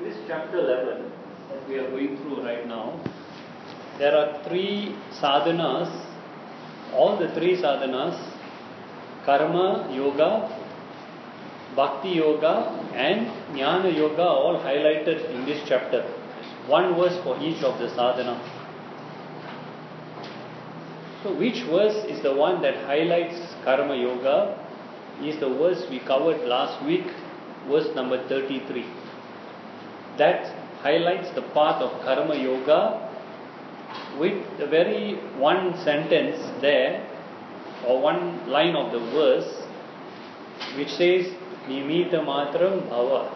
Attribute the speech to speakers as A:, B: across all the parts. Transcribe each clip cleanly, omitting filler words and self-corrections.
A: this chapter 11 that we are going through right now, there are three sadhanas, all the three sadhanas, karma, yoga, bhakti yoga and jnana yoga, all highlighted in this chapter. One verse for each of the sadhana. So which verse is the one that highlights karma yoga is the verse we covered last week, verse number 33. That highlights the path of karma yoga with the very one sentence there, or one line of the verse, which says nimita matram bhava,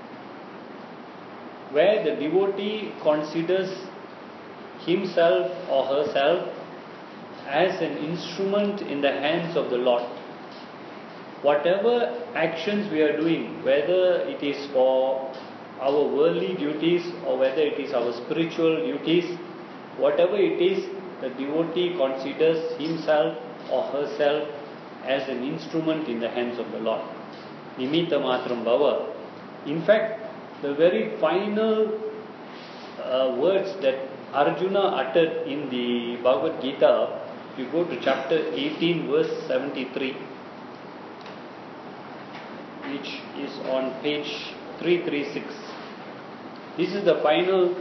A: where the devotee considers himself or herself as an instrument in the hands of the Lord. Whatever actions we are doing, whether it is for our worldly duties or whether it is our spiritual duties, whatever it is, the devotee considers himself or herself as an instrument in the hands of the Lord. Nimita matram bhava. In fact, the very final words that Arjuna uttered in the Bhagavad Gita, if you go to chapter 18 verse 73, which is on page 336. This is the final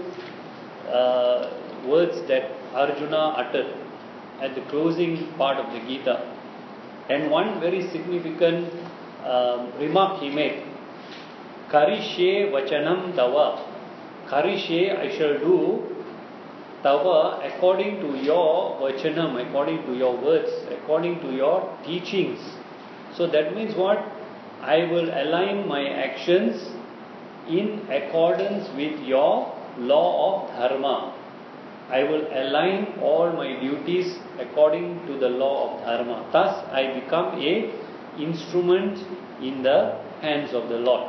A: words that Arjuna uttered at the closing part of the Gita. And one very significant remark he made. Karishye vachanam tava. Karishye, I shall do, tava, according to your vachanam, according to your words, according to your teachings. So that means what? I will align my actions in accordance with your law of dharma. I will align all my duties according to the law of dharma. Thus, I become a instrument in the hands of the Lord.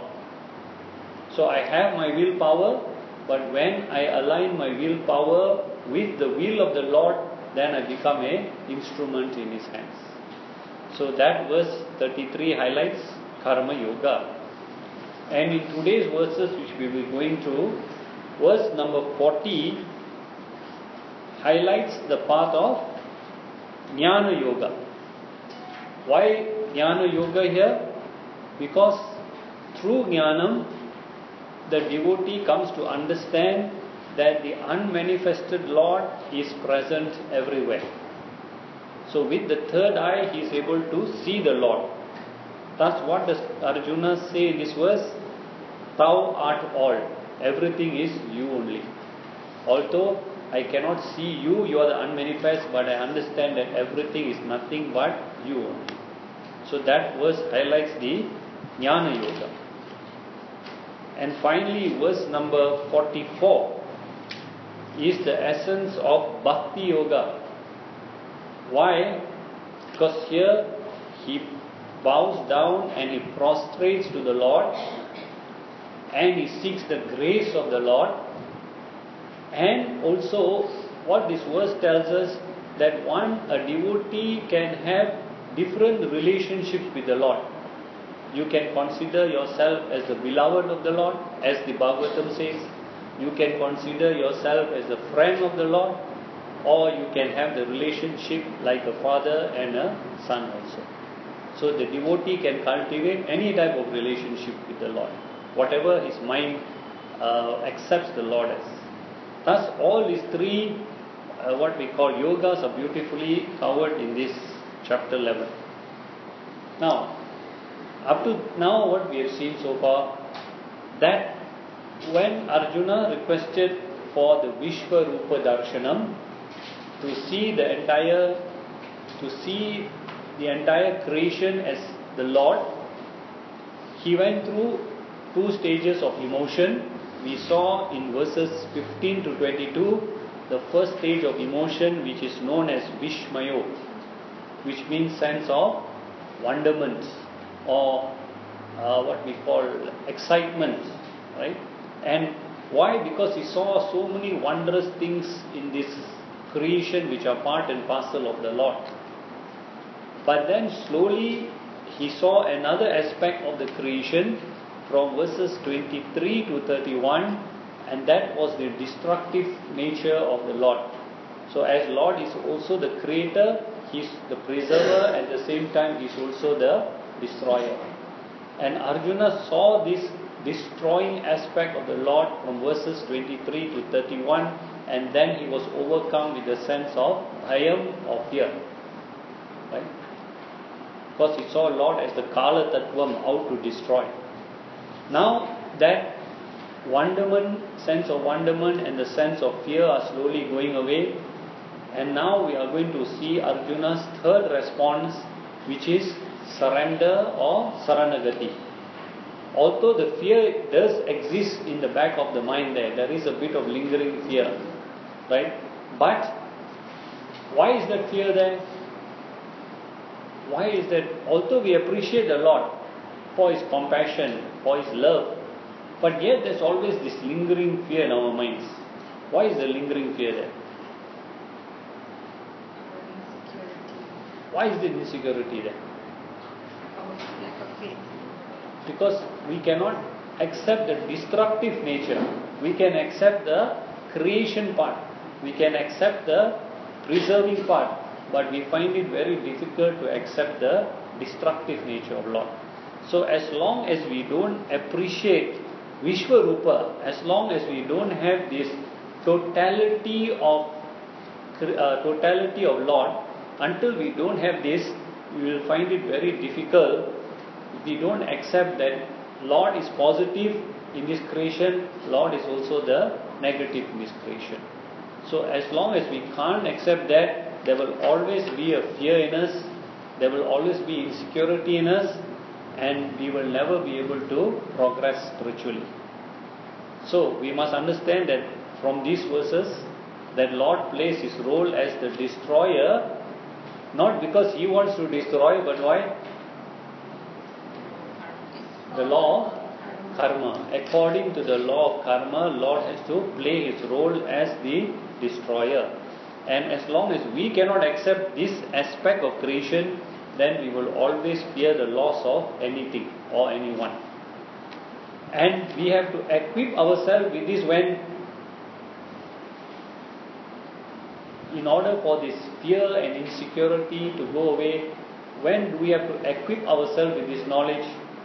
A: So I have my willpower, but when I align my willpower with the will of the Lord, then I become a instrument in His hands. So that verse 33 highlights karma yoga. And in today's verses, which we will be going through, verse number 40 highlights the path of jnana yoga. Why jnana yoga here? Because through jnanam, the devotee comes to understand that the unmanifested Lord is present everywhere. So with the third eye, he is able to see the Lord. Thus, what does Arjuna say in this verse? Thou art all. Everything is you only. Although I cannot see you, you are the unmanifest, but I understand that everything is nothing but you only. So that verse highlights the jnana yoga. And finally, verse number 44 is the essence of bhakti yoga. Why? Because here he bows down and he prostrates to the Lord and he seeks the grace of the Lord. And also, what this verse tells us, that a devotee can have different relationships with the Lord. You can consider yourself as the beloved of the Lord, as the Bhagavatam says. You can consider yourself as a friend of the Lord, or you can have the relationship like a father and a son also. So the devotee can cultivate any type of relationship with the Lord, whatever his mind accepts the Lord as. Thus, all these three, what we call yogas, are beautifully covered in this chapter 11. Now, up to now, what we have seen so far, that when Arjuna requested for the Vishvarupa Darshanam, to see the entire creation as the Lord, he went through two stages of emotion. We saw in verses 15 to 22, the first stage of emotion, which is known as Vishmayo, which means sense of wonderment, or what we call excitement, right? And why? Because he saw so many wondrous things in this creation which are part and parcel of the Lord. But then slowly he saw another aspect of the creation from verses 23 to 31, and that was the destructive nature of the Lord. So as Lord is also the creator, He is the preserver, at the same time He is also the destroyer. And Arjuna saw this destroying aspect of the Lord from verses 23 to 31, and then he was overcome with a sense of bhayam or fear. Right? Because he saw Lord as the Kala Tattvam, out to destroy. Now that wonderment, sense of wonderment and the sense of fear are slowly going away, and now we are going to see Arjuna's third response, which is surrender or Saranagati. Although the fear does exist in the back of the mind there is a bit of lingering fear, right? But why is that fear there? Why is that? Although we appreciate the Lord for His compassion, for His love, but yet there's always this lingering fear in our minds. Why is the lingering fear there? Why is the insecurity there?
B: Lack of faith.
A: Because we cannot accept the destructive nature. We can accept the creation part. We can accept the preserving part. But we find it very difficult to accept the destructive nature of Lord. So as long as we don't appreciate Vishwarupa, as long as we don't have this totality of Lord, until we don't have this, we will find it very difficult. If we don't accept that Lord is positive in this creation, Lord is also the negative in this creation. So as long as we can't accept that, there will always be a fear in us, there will always be insecurity in us, and we will never be able to progress spiritually. So we must understand that from these verses, that Lord plays His role as the destroyer, not because He wants to destroy, but why? The law of karma. According to the law of karma, Lord has to play His role as the destroyer. And as long as we cannot accept this aspect of creation, then we will always fear the loss of anything or anyone. And we have to equip ourselves with this in order for this fear and insecurity to go away. When do we have to equip ourselves with this knowledge?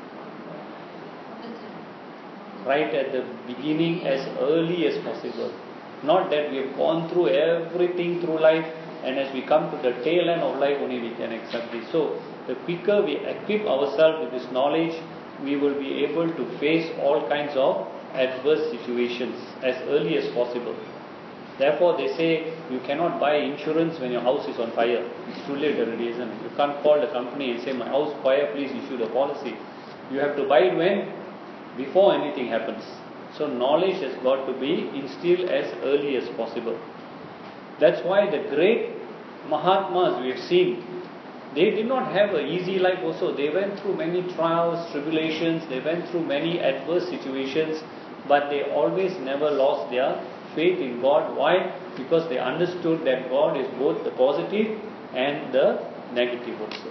A: Right at the beginning, as early as possible. Not that we have gone through everything through life, and as we come to the tail end of life only we can accept this. So the quicker we equip ourselves with this knowledge, we will be able to face all kinds of adverse situations as early as possible. Therefore they say you cannot buy insurance when your house is on fire. It's too late already, isn't it? You can't call the company and say, my house fire, please issue the policy. You have to buy it when? Before anything happens. So knowledge has got to be instilled as early as possible. That's why the great Mahatmas we have seen, they did not have an easy life also. They went through many trials, tribulations, they went through many adverse situations, but they always never lost their faith in God. Why? Because they understood that God is both the positive and the negative also.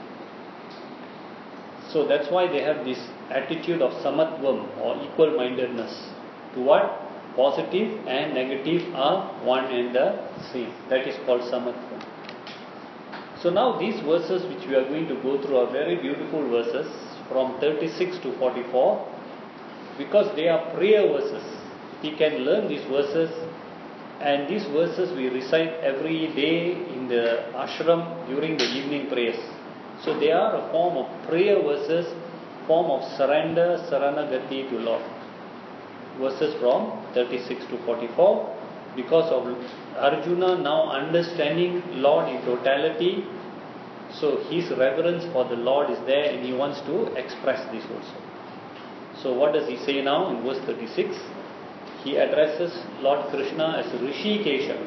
A: So that's why they have this attitude of samatvam or equal-mindedness. To what? Positive and negative are one and the same. That is called samatvam. So now these verses which we are going to go through are very beautiful verses from 36 to 44, because they are prayer verses. We can learn these verses, and these verses we recite every day in the ashram during the evening prayers. So they are a form of prayer verses, form of surrender, saranagati to Lord. Verses from 36 to 44, because of Arjuna now understanding Lord in totality, so his reverence for the Lord is there and he wants to express this also. So what does he say now in verse 36? He addresses Lord Krishna as Rishikesha.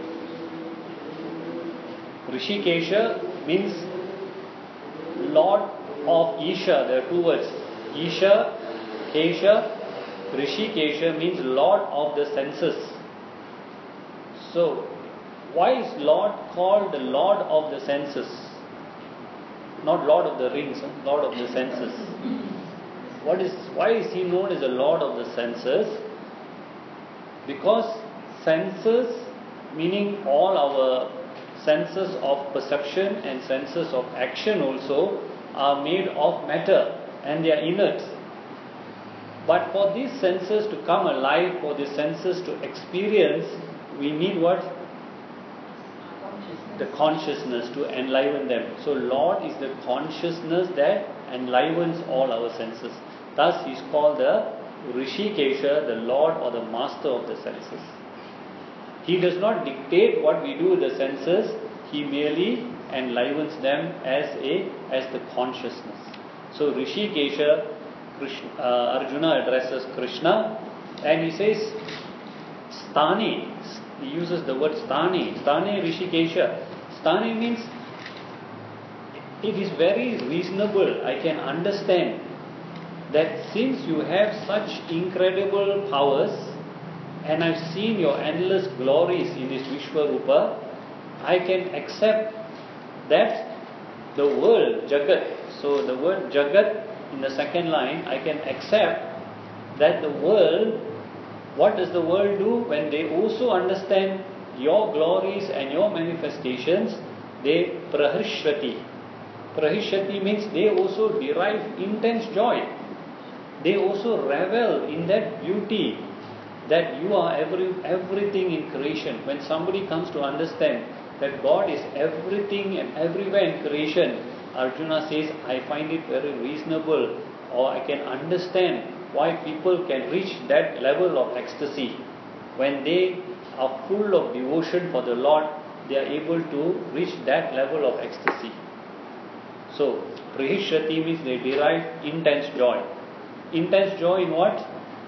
A: Rishikesha means Lord of Isha. There are two words. Isha, Kesha. Rishikesha means Lord of the senses. So, why is Lord called the Lord of the senses? Not Lord of the Rings, Lord of the senses. why is he known as the Lord of the senses? Because senses, meaning all our senses of perception and senses of action also, are made of matter and they are inert. But for these senses to come alive, for these senses to experience, we need what? The consciousness to enliven them. So Lord is the consciousness that enlivens all our senses. Thus he is called the Rishikesha, the Lord or the Master of the senses. He does not dictate what we do with the senses, he merely enlivens them as the consciousness. So Rishikesha, Arjuna addresses Krishna and he says Sthani. He uses the word Sthani. Sthani Rishikesha. Sthani means it is very reasonable. I can understand that since you have such incredible powers and I've seen your endless glories in this Vishwarupa, I can accept that the world, Jagat. So the word Jagat in the second line, I can accept that the world, what does the world do? When they also understand your glories and your manifestations, they prahishrati. Prahishrati means they also derive intense joy. They also revel in that beauty that you are everything in creation. When somebody comes to understand that God is everything and everywhere in creation, Arjuna says, I find it very reasonable, or I can understand why people can reach that level of ecstasy. When they are full of devotion for the Lord, they are able to reach that level of ecstasy. So, Prahishrati means they derive intense joy. Intense joy in what?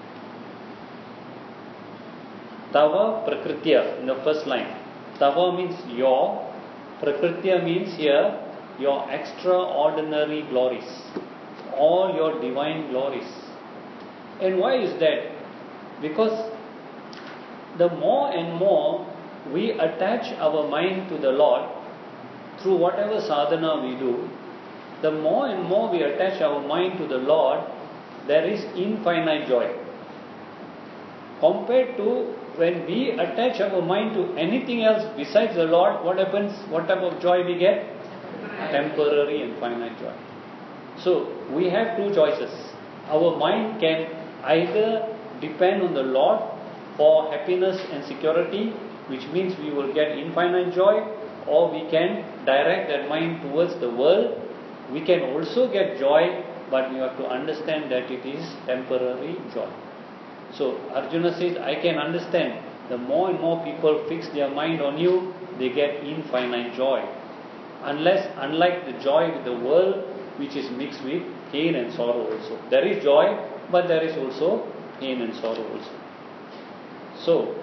A: Tava Prakritya, in the first line. Tava means your, Prakritya means here your extraordinary glories, all your divine glories. And why is that? Because the more and more we attach our mind to the Lord through whatever sadhana we do, the more and more we attach our mind to the Lord, there is infinite joy. Compared to when we attach our mind to anything else besides the Lord, what happens? What type of joy we get? Temporary and finite joy. So we have two choices. Our mind can either depend on the Lord for happiness and security, which means we will get infinite joy, or we can direct that mind towards the world. We can also get joy, but we have to understand that it is temporary joy. So Arjuna says, I can understand, the more and more people fix their mind on you, they get infinite joy. Unlike the joy with the world, which is mixed with pain and sorrow also. There is joy, but there is also pain and sorrow also. So,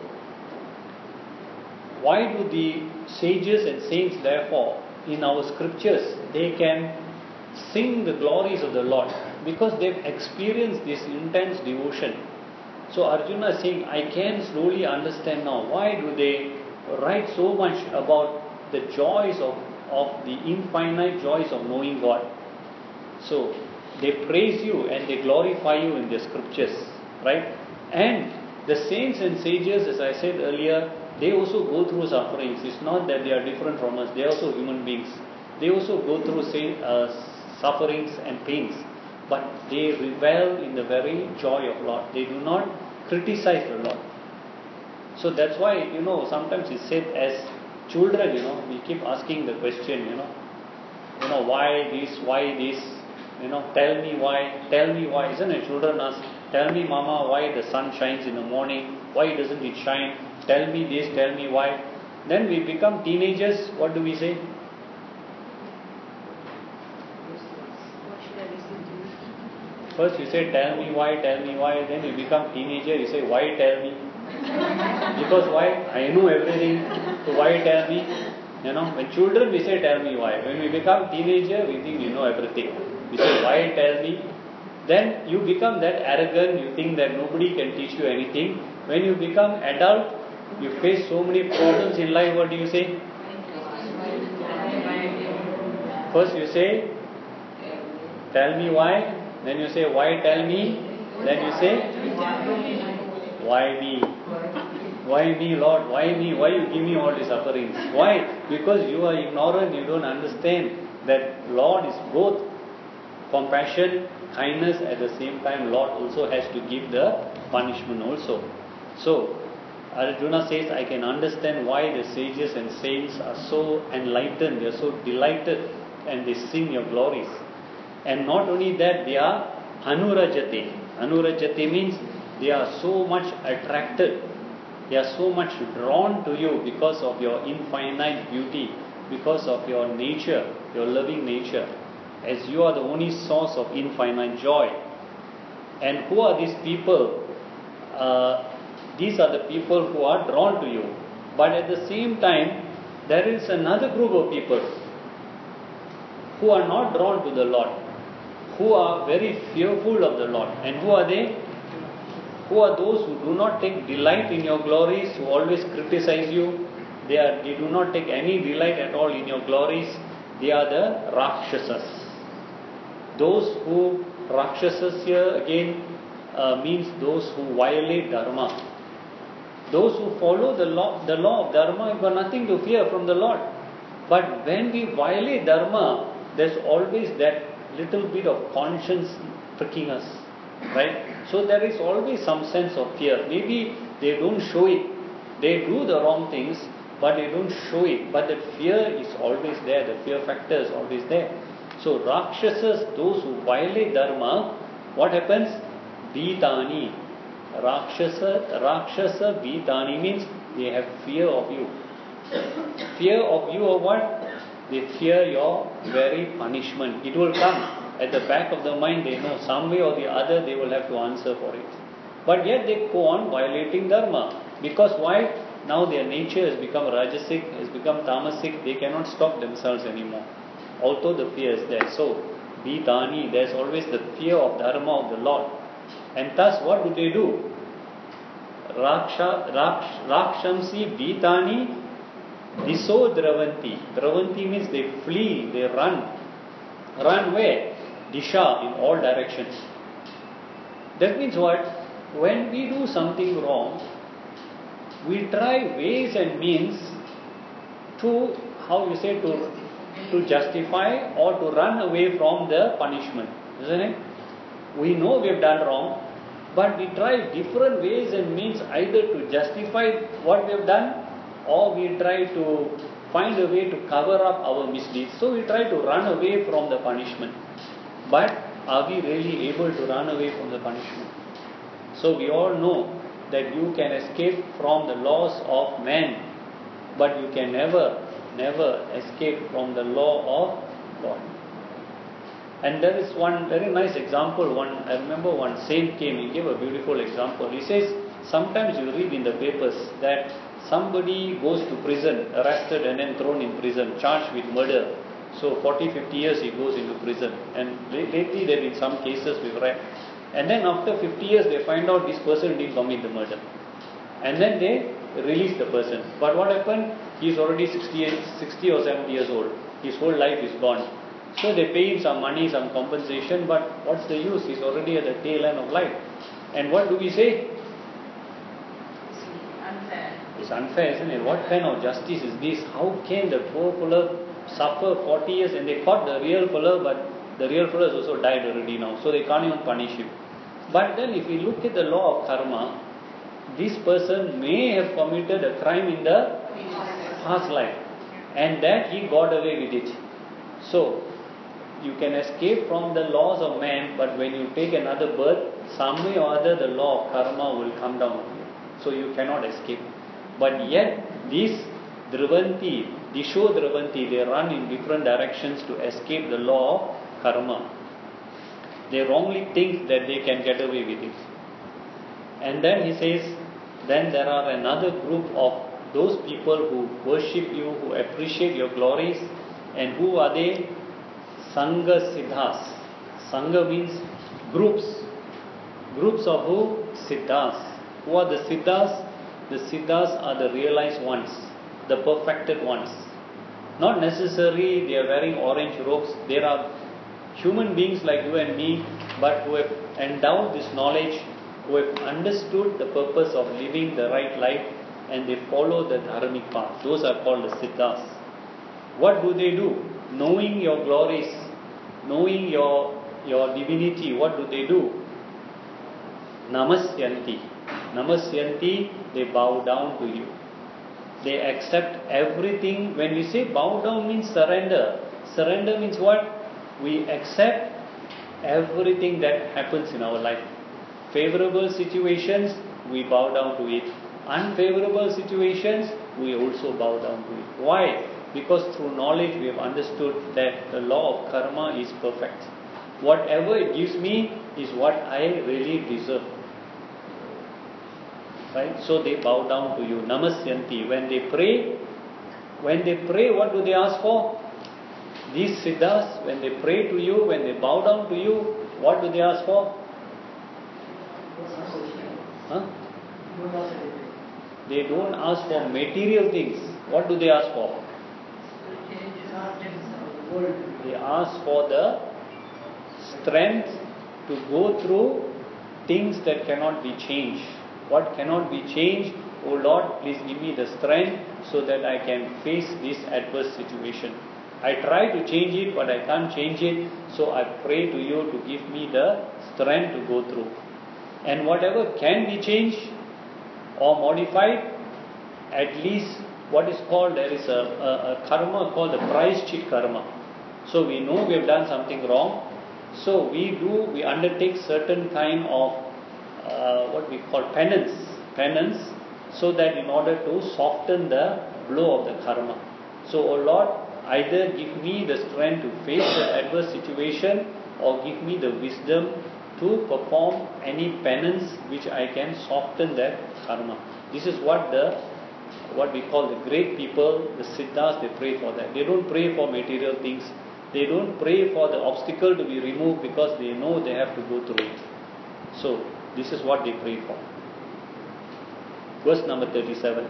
A: why do the sages and saints therefore, in our scriptures, they can sing the glories of the Lord? Because they've experienced this intense devotion. So Arjuna is saying, I can slowly understand now, why do they write so much about the joys of the infinite joys of knowing God. So they praise you and they glorify you in the scriptures, right? And the saints and sages, as I said earlier, they also go through sufferings. It's not that they are different from us. They are also human beings. They also go through sufferings and pains. But they revel in the very joy of Lord. They do not criticize the Lord. So that's why, sometimes it's said as children, we keep asking the question, why this, tell me why, isn't it? Children ask, tell me mama why the sun shines in the morning, why doesn't it shine, tell me this, tell me why. Then we become teenagers, what do we say?
B: What should I listen to?
A: First you say tell me why, then you become teenager, you say why tell me? Because why? I know everything, so why tell me? When children we say tell me why. When we become teenager, we think we know everything. We say why tell me? Then you become that arrogant, you think that nobody can teach you anything. When you become adult, you face so many problems in life, what do you say? First you say, tell me why, Then you say, why tell me? Then you say, why me? Why me, Lord? Why me? Why you give me all these sufferings? Why? Because you are ignorant, you don't understand that Lord is both compassion, kindness, at the same time Lord also has to give the punishment also. So, Arjuna says, I can understand why the sages and saints are so enlightened, they are so delighted and they sing your glories. And not only that, they are anurajate. Anurajate means they are so much attracted, they are so much drawn to you because of your infinite beauty, because of your nature, your loving nature, as you are the only source of infinite joy. And who are these people? These are the people who are drawn to you. But at the same time, there is another group of people who are not drawn to the Lord, who are very fearful of the Lord. And who are they? Who are those who do not take delight in your glories, who always criticize you? They do not take any delight at all in your glories. They are the Rakshasas. Those who, Rakshasas here again means those who violate Dharma. Those who follow the law of Dharma have got nothing to fear from the Lord. But when we violate Dharma, there's always that little bit of conscience pricking us. Right? So there is always some sense of fear. Maybe they don't show it. They do the wrong things, but they don't show it. But the fear is always there. The fear factor is always there. So Rakshasas, those who violate Dharma, what happens? Bhitani. Rakshasa Bhitani means they have fear of you. Fear of you of what? They fear your very punishment. It will come. At the back of the mind, they know some way or the other they will have to answer for it. But yet they go on violating Dharma. Because why? Now their nature has become Rajasic, has become Tamasic. They cannot stop themselves anymore. Although the fear is there. So, Bhitani, there's always the fear of Dharma of the Lord. And thus, what do? Rakshamsi Bhitani Diso Dravanti. Dravanti means they flee, they run. Run where? Disha, in all directions. That means what? When we do something wrong, we try ways and means to, to justify or to run away from the punishment. Isn't it? We know we have done wrong, but we try different ways and means either to justify what we have done, or we try to find a way to cover up our misdeeds. So we try to run away from the punishment. But are we really able to run away from the punishment? So we all know that you can escape from the laws of man, but you can never escape from the law of God. And there is one very nice example. I remember one saint came, he gave a beautiful example. He says, sometimes you read in the papers that somebody goes to prison, arrested and then thrown in prison, charged with murder. So 40, 50 years he goes into prison. And lately there have been some cases we've read. And then after 50 years they find out this person didn't commit the murder. And then they release the person. But what happened? He's already 60 or 70 years old. His whole life is gone. So they pay him some money, some compensation, but what's the use? He's already at the tail end of life. And what do we say?
B: Unfair.
A: It's unfair, isn't it? What kind of justice is this? How can the poor fellow suffer 40 years and they caught the real fellow, but the real fellow has also died already now, so they can't even punish him. But then if we look at the law of karma, this person may have committed a crime in the past life, and that he got away with it. So, you can escape from the laws of man, but when you take another birth, some way or other the law of karma will come down on you. So you cannot escape. But yet, these Dravanti, Disho Dravanti, they run in different directions to escape the law of karma. They wrongly think that they can get away with it. And then he says, then there are another group of those people who worship you, who appreciate your glories, and who are they? Sangha Siddhas. Sangha means groups. Groups of who? Siddhas. Who are the Siddhas? The Siddhas are the realized ones, the perfected ones. Not necessarily they are wearing orange robes. There are human beings like you and me but who have endowed this knowledge, who have understood the purpose of living the right life, and they follow the dharmic path. Those are called the siddhas. What do? Knowing your glories, knowing your divinity, what do? Namasyanti. Namasyanti, they bow down to you. They accept everything. When we say bow down means surrender. Surrender means what? We accept everything that happens in our life. Favorable situations, we bow down to it. Unfavorable situations, we also bow down to it. Why? Because through knowledge we have understood that the law of karma is perfect. Whatever it gives me is what I really deserve. Right? So they bow down to you. Namasyanti. When they pray, what do they ask for? These siddhas, when they pray to you, when they bow down to you, what do they ask for? Huh? They don't ask for material things. What do they ask for? They ask for the strength to go through things that cannot be changed. What cannot be changed? Oh Lord, please give me the strength so that I can face this adverse situation. I try to change it, but I can't change it. So I pray to you to give me the strength to go through. And whatever can be changed or modified, at least what is called, there is a karma called the Prayashchit karma. So we know we have done something wrong. So we undertake certain kind of what we call penance, so that in order to soften the blow of the karma. So, O Lord, either give me the strength to face the adverse situation, or give me the wisdom to perform any penance which I can soften that karma. This is what we call the great people, the siddhas, they pray for that. They don't pray for material things. They don't pray for the obstacle to be removed because they know they have to go through it. So, this is what they pray for. Verse number 37.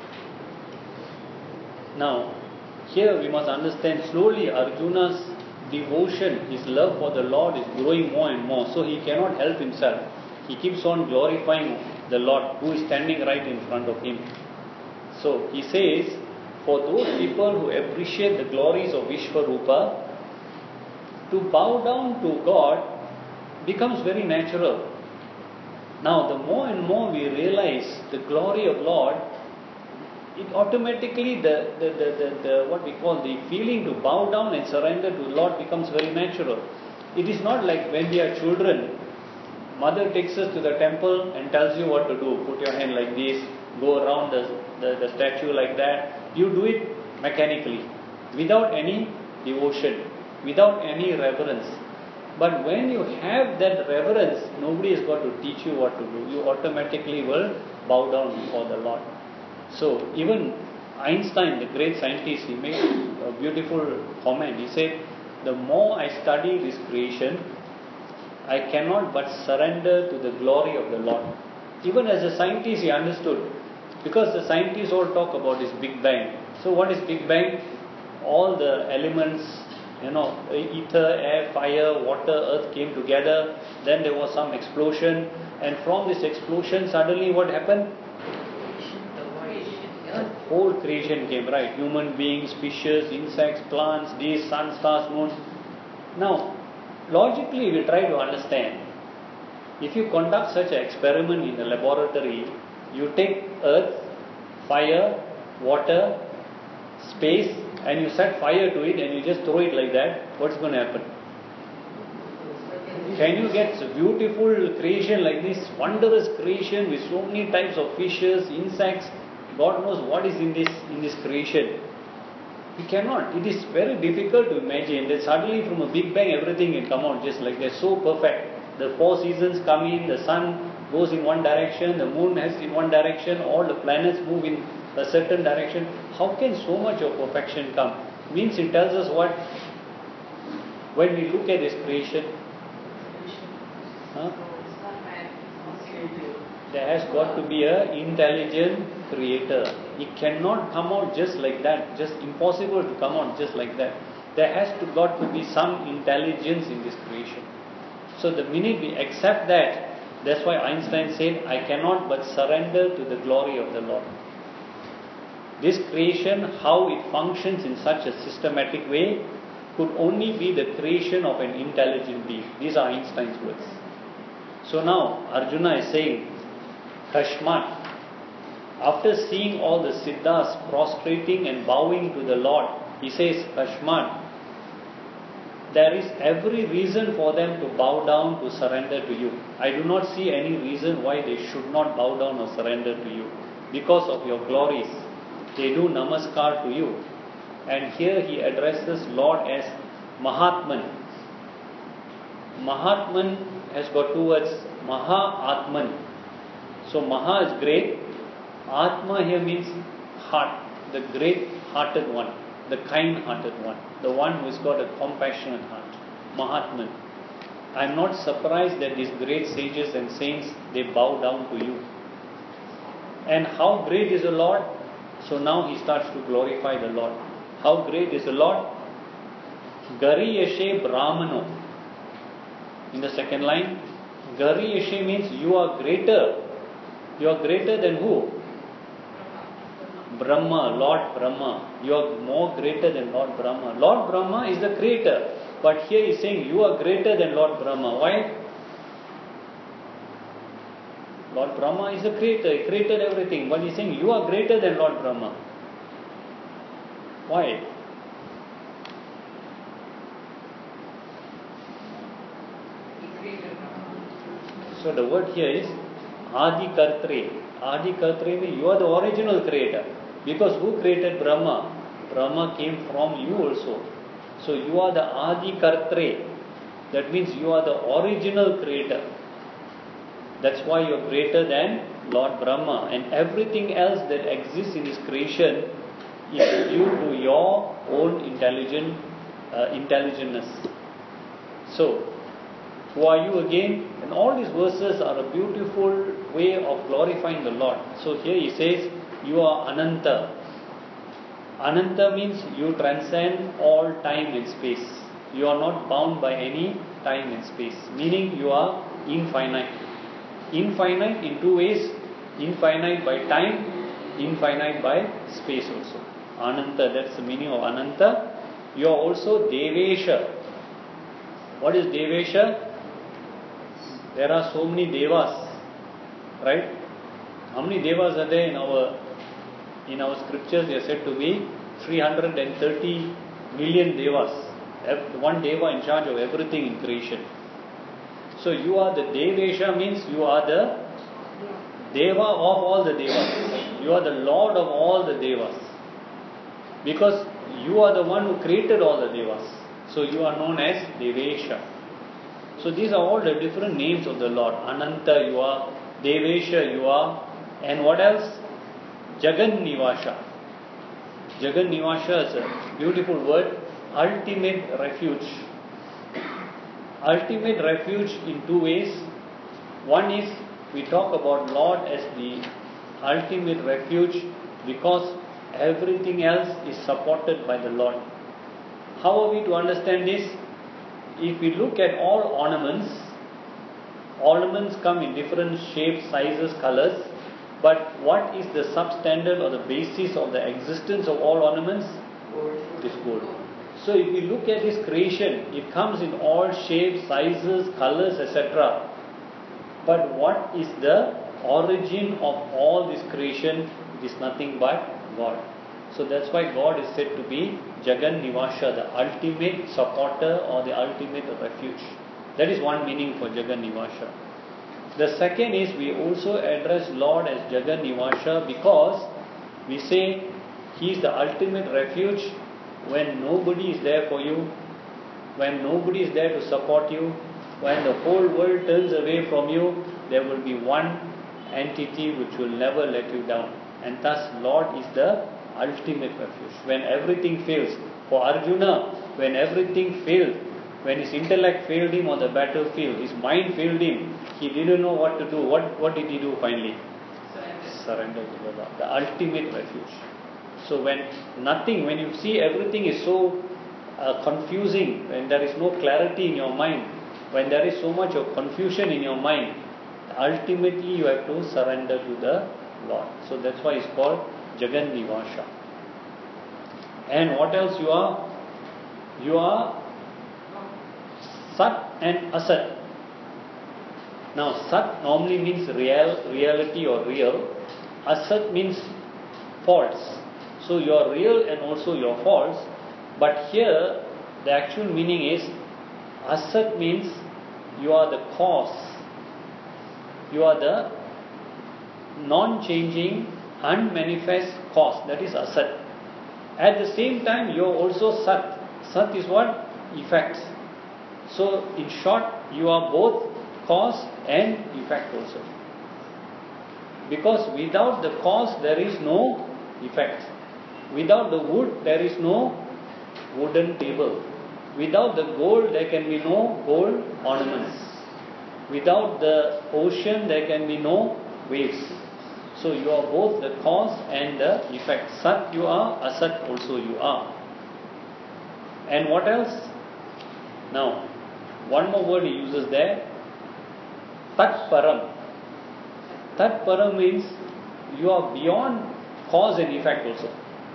A: Now, here we must understand slowly Arjuna's devotion, his love for the Lord is growing more and more. So he cannot help himself. He keeps on glorifying the Lord who is standing right in front of him. So he says, for those people who appreciate the glories of Vishvarupa, to bow down to God becomes very natural. Now, the more and more we realize the glory of Lord, it automatically the what we call the feeling to bow down and surrender to the Lord becomes very natural. It is not like when we are children, mother takes us to the temple and tells you what to do. Put your hand like this, go around the statue like that. You do it mechanically, without any devotion, without any reverence. But when you have that reverence, nobody has got to teach you what to do. You automatically will bow down before the Lord. So even Einstein, the great scientist, he made a beautiful comment. He said, the more I study this creation, I cannot but surrender to the glory of the Lord. Even as a scientist, he understood. Because the scientists all talk about this Big Bang. So what is Big Bang? All the elements, ether, air, fire, water, earth came together. Then there was some explosion. And from this explosion, suddenly what happened? The whole creation came, right? Human beings, fishes, insects, plants, days, sun, stars, moon. Now, logically we try to understand. If you conduct such an experiment in a laboratory, you take earth, fire, water, space, and you set fire to it and you just throw it like that, what's going to happen? Can you get a beautiful creation like this, wondrous creation with so many types of fishes, insects, God knows what is in this creation. You cannot. It is very difficult to imagine that suddenly from a Big Bang everything can come out just like that, so perfect. The 4 seasons come in, the sun goes in one direction, the moon has in one direction, all the planets move in a certain direction. How can so much of perfection come? Means it tells us what? When we look at this creation, there has got to be an intelligent creator. It cannot come out just like that, just impossible to come out just like that. There has got to be some intelligence in this creation. So the minute we accept that, that's why Einstein said, I cannot but surrender to the glory of the Lord. This creation, how it functions in such a systematic way, could only be the creation of an intelligent being. These are Einstein's words. So now Arjuna is saying, Kashmat, after seeing all the Siddhas prostrating and bowing to the Lord, he says, Kashmat, there is every reason for them to bow down, to surrender to you. I do not see any reason why they should not bow down or surrender to you. Because of your glories, they do namaskar to you. And here he addresses Lord as Mahatman. Mahatman has got two words, Maha-Atman. So Maha is great. Atma here means heart, the great-hearted one, the kind-hearted one, the one who has got a compassionate heart. Mahatman. I am not surprised that these great sages and saints, they bow down to you. And how great is the Lord? So now he starts to glorify the Lord. How great is the Lord? Gari Yashe Brahmano. In the second line, Gari Yashe means you are greater. You are greater than who? Brahma, Lord Brahma. You are more greater than Lord Brahma. Lord Brahma is the creator. But here he is saying you are greater than Lord Brahma. Why? Lord Brahma is the creator. He created everything. But he is saying you are greater than Lord Brahma. Why? So the word here is Adi Kartre. Adi Kartre means you are the original creator. Because who created Brahma? Brahma came from you also. So you are the Adi Kartre. That means you are the original creator. That's why you are greater than Lord Brahma. And everything else that exists in this creation is due to your own intelligentness. So, who are you again? And all these verses are a beautiful way of glorifying the Lord. So here he says, you are Ananta. Ananta means you transcend all time and space. You are not bound by any time and space. Meaning you are infinite. Infinite in two ways. Infinite by time, infinite by space also. Ananta, that's the meaning of Ananta. You are also Devesha. What is Devesha? There are so many devas, right? How many devas are there in our scriptures? They are said to be 330 million devas. One deva in charge of everything in creation. So you are the Devesha means you are the Deva of all the devas. You are the Lord of all the devas. Because you are the one who created all the devas. So you are known as Devesha. So these are all the different names of the Lord. Ananta you are, Devesha you are, and what else? Jagan Nivasha. Jagan Nivasha is a beautiful word. Ultimate refuge. Ultimate refuge in two ways. One is we talk about Lord as the ultimate refuge because everything else is supported by the Lord. How are we to understand this? If we look at all ornaments come in different shapes, sizes, colors. But what is the substandard or the basis of the existence of all ornaments? It is gold. So if we look at this creation, it comes in all shapes, sizes, colors, etc. But what is the origin of all this creation? It is nothing but God. So that's why God is said to be Jagan Nivasha, the ultimate supporter or the ultimate refuge. That is one meaning for Jagan Nivasha. The second is we also address Lord as Jagan Nivasha because we say He is the ultimate refuge when nobody is there for you, when nobody is there to support you, when the whole world turns away from you, there will be one entity which will never let you down. And thus Lord is the ultimate refuge. When everything fails, for Arjuna, when everything failed, when his intellect failed him on the battlefield, his mind failed him, he didn't know what to do. What did he do finally? Surrender to the Lord, the ultimate refuge. So when you see everything is so confusing, when there is no clarity in your mind, when there is so much of confusion in your mind, ultimately you have to surrender to the Lord. So that's why it's called Jagan Nivasha. And what else you are? You are Sat and Asat. Now Sat normally means reality or real. Asat means false. So you are real and also you are false. But here the actual meaning is Asat means you are the cause. You are the non-changing, unmanifest cause. That is Asat. At the same time, you are also Sat. Sat is what? Effects. So, in short, you are both cause and effect also. Because without the cause, there is no effect. Without the wood, there is no wooden table. Without the gold, there can be no gold ornaments. Without the ocean, there can be no waves. So you are both the cause and the effect. Sat you are, Asat also you are. And what else? Now, one more word he uses there. Tat Param. Tat Param means you are beyond cause and effect also.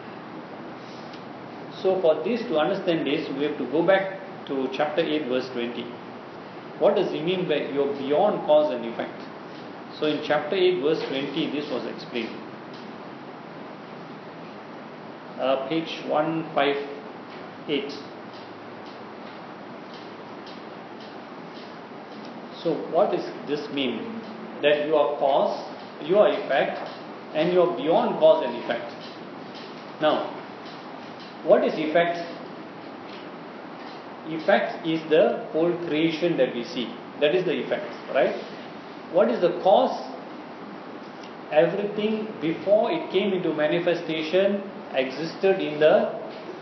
A: So for this, to understand this, we have to go back to chapter 8 verse 20. What does he mean by you are beyond cause and effect? So in chapter 8 verse 20, this was explained. Page 158. So what does this mean? That you are cause, you are effect, and you are beyond cause and effect. Now, what is effect? Effect is the whole creation that we see. That is the effect, right? What is the cause? Everything before it came into manifestation existed in the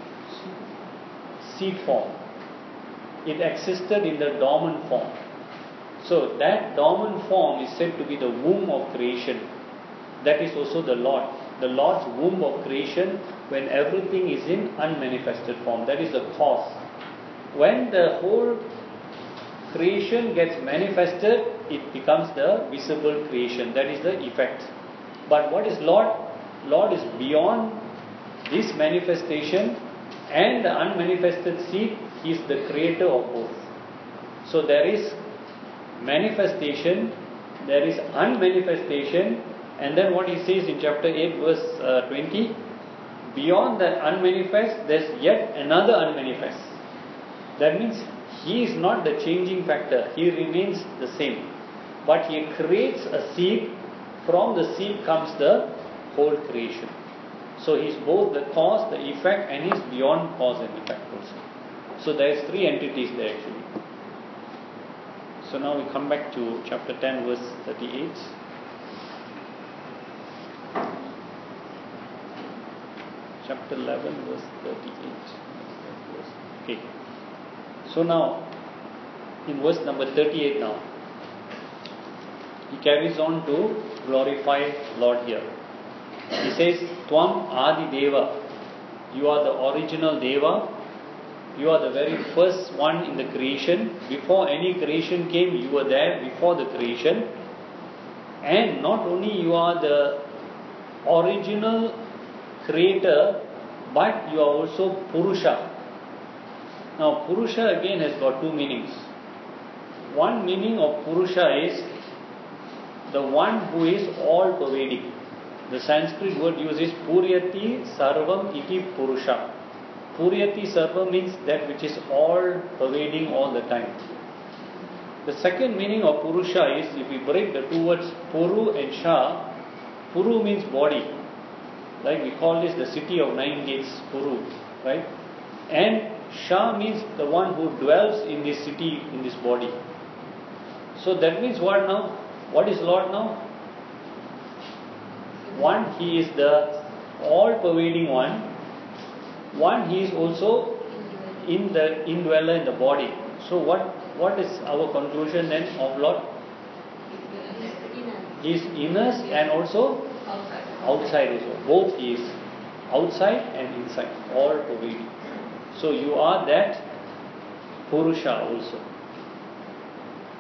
A: seed form. It existed in the dormant form. So that dormant form is said to be the womb of creation. That is also the Lord. The Lord's womb of creation when everything is in unmanifested form. That is the cause. When the whole creation gets manifested, it becomes the visible creation. That is the effect. But what is Lord? Lord is beyond this manifestation and the unmanifested seed. He is the creator of both. So there is manifestation, there is unmanifestation, and then what he says in chapter 8 verse 20, beyond that unmanifest, there is yet another unmanifest. That means he is not the changing factor, he remains the same. But he creates a seed, from the seed comes the whole creation. So he is both the cause, the effect, and he is beyond cause and effect also. So there is three entities there actually. So now we come back to chapter 10 verse 38. Chapter 11 verse 38. Okay. So now, in verse number 38 now, he carries on to glorify Lord here. He says, Tvam Adi Deva. You are the original Deva. You are the very first one in the creation. Before any creation came, you were there before the creation. And not only you are the original creator, but you are also Purusha. Now Purusha again has got two meanings. One meaning of Purusha is the one who is all pervading. The Sanskrit word used is Puryati Sarvam iti Purusha. Puryati Sarva means that which is all pervading all the time. The second meaning of Purusha is, if we break the two words Puru and Sha, Puru means body. Like we call this the city of 9 gates, Puru, right? And Sha means the one who dwells in this city, in this body. So that means what now? What is Lord now? One, he is the all pervading one. One, he is also in the indweller in the body. So what is our conclusion then of Lord? He is inner and also outside also. Both he is outside and inside, all pervading. So you are that Purusha also.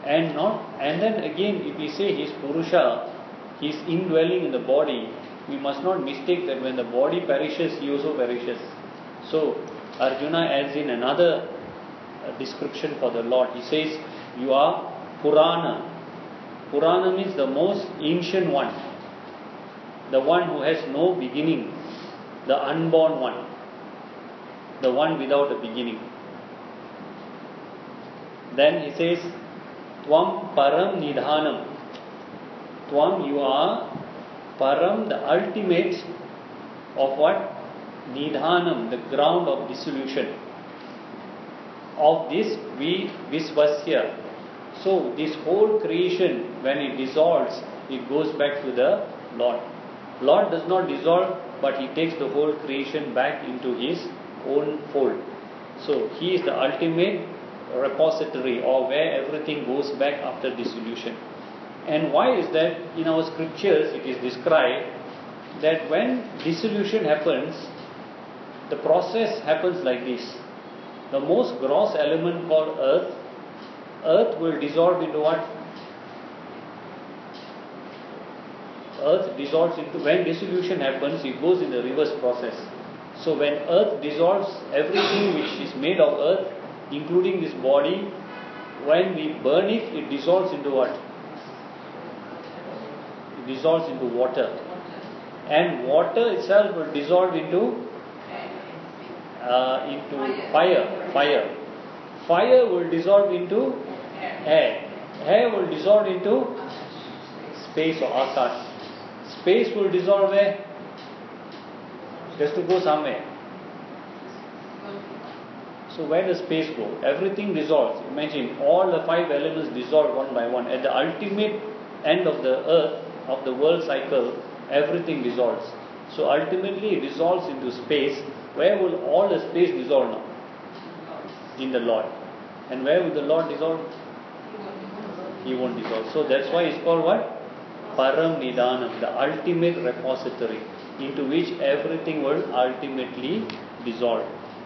A: And then again, if we say he is Purusha, he is indwelling in the body, we must not mistake that when the body perishes, he also perishes. So Arjuna adds in another description for the Lord. He says, you are Purana. Purana means the most ancient one, the one who has no beginning, the unborn one, the one without a beginning. Then he says, Tvam Param Nidhanam. Tvam, you are Param, the ultimate of what? Nidhanam, the ground of dissolution of this Visvasya. So this whole creation, when it dissolves, it goes back to the Lord. Lord does not dissolve, but he takes the whole creation back into his own fold. So he is the ultimate repository, or where everything goes back after dissolution. And why is that? In our scriptures it is described that when dissolution happens, the process happens like this. The most gross element called earth will dissolve into what? Earth dissolves into, when dissolution happens, it goes in the reverse process. So when earth dissolves, everything which is made of earth, including this body, when we burn it, it dissolves into what? It dissolves into water. And water itself will dissolve into fire. Fire will dissolve into air. Air will dissolve into space or akash. Space will dissolve where? It has to go somewhere. So where does space go? Everything dissolves. Imagine all the 5 elements dissolve one by one. At the ultimate end of the earth, of the world cycle, everything dissolves. So ultimately it dissolves into space. Where will all the space dissolve now? In the Lord. And where will the Lord dissolve? He won't dissolve. So that's why it's called what? Param Nidhanam, the ultimate repository, into which everything will ultimately dissolve.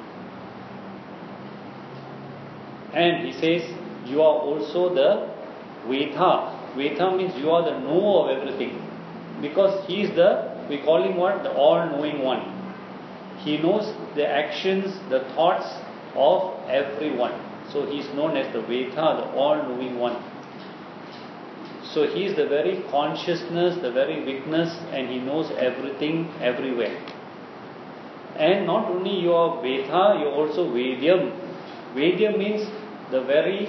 A: And he says, you are also the Vetha. Vetha means you are the knower of everything. Because he is we call him what? The all-knowing one. He knows the actions, the thoughts of everyone. So he is known as the Vetha, the all-knowing one. So he is the very consciousness, the very witness, and he knows everything everywhere. And not only you are Vetha, you are also Vedyam. Vedyam means the very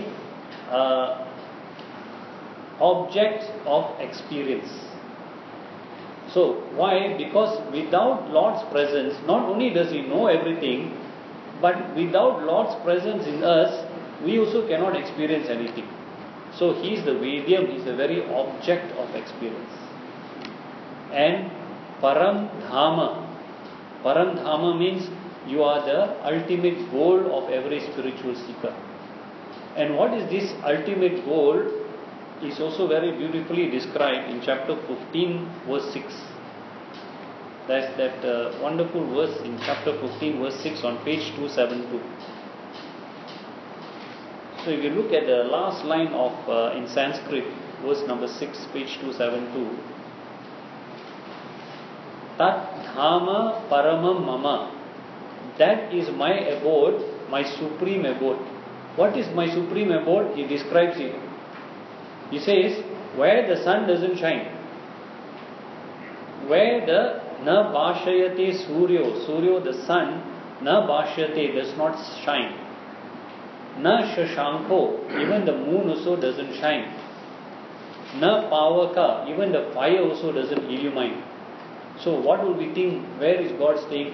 A: object of experience. So why? Because without Lord's presence, not only does he know everything, but without Lord's presence in us, we also cannot experience anything. So he is the Vedyam, he is the very object of experience. And Param Dhama. Param Dhama means you are the ultimate goal of every spiritual seeker. And what is this ultimate goal is also very beautifully described in chapter 15 verse 6. That's that wonderful verse in chapter 15 verse 6 on page 272. So if you look at the last line of in Sanskrit, verse number 6, page 272. Tat Dhama Paramam Mama. That is my abode, my supreme abode. What is my supreme abode? He describes it. He says, where the sun doesn't shine, where the na bhashayate suryo, the sun, na bhashyate, does not shine. Na shashanko, even the moon also doesn't shine. Na pavaka, even the fire also doesn't illumine. So what will we think? Where is God staying?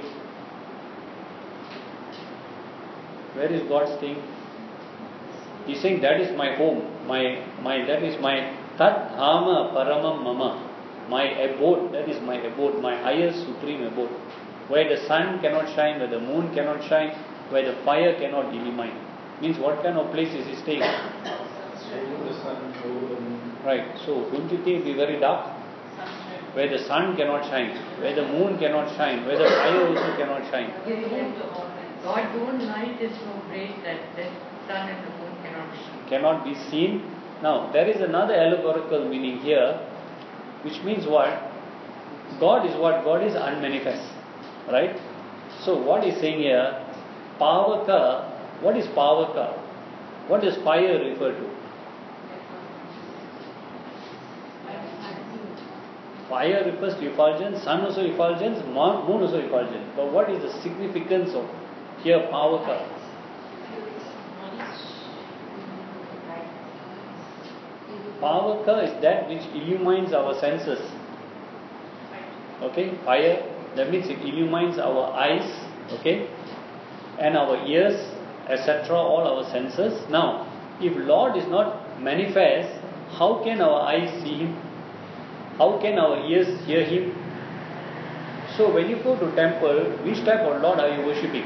A: Where is God staying? He's saying that is my home, that is my tat dhama paramam mama, my abode, that is my abode, my highest supreme abode, where the sun cannot shine, where the moon cannot shine, where the fire cannot illumine. Means what kind of place is he staying?
C: Over the sun, over the moon.
A: Right. So don't you think it will be very dark? Where the sun cannot shine, where the moon cannot shine, where the fire also cannot shine.
B: God's own light is so great that the sun and the moon cannot shine.
A: Cannot be seen Now, there is another allegorical meaning here, which means what? God is what? God is unmanifest. Right? So, what is saying here? Pavaka. What is Pavaka? What does fire refer to? Fire refers to effulgence, sun also effulgence, moon also effulgence. But what is the significance of here Pavaka? Pavaka is that which illumines our senses. Okay, fire, that means it illumines our eyes, okay, and our ears, etc., all our senses. Now, if Lord is not manifest, how can our eyes see Him? How can our ears hear Him? So when you go to temple, which type of Lord are you worshipping?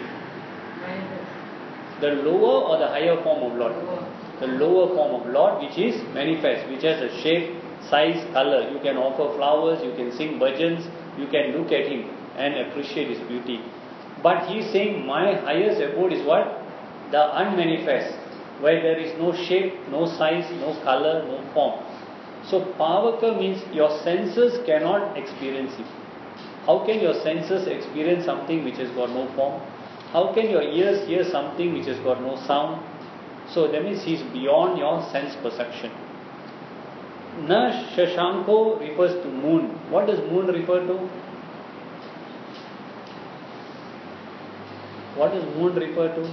A: The lower or the higher form of Lord? The lower form of Lord, which is manifest, which has a shape, size, color. You can offer flowers, you can sing bhajans, you can look at Him and appreciate His beauty. But He is saying, my highest abode is what? The unmanifest, where there is no shape, no size, no color, no form. So Pavaka means your senses cannot experience Him. How can your senses experience something which has got no form? How can your ears hear something which has got no sound? So that means He is beyond your sense perception. Na Shashanko refers to moon. What does moon refer to? What does moon refer to?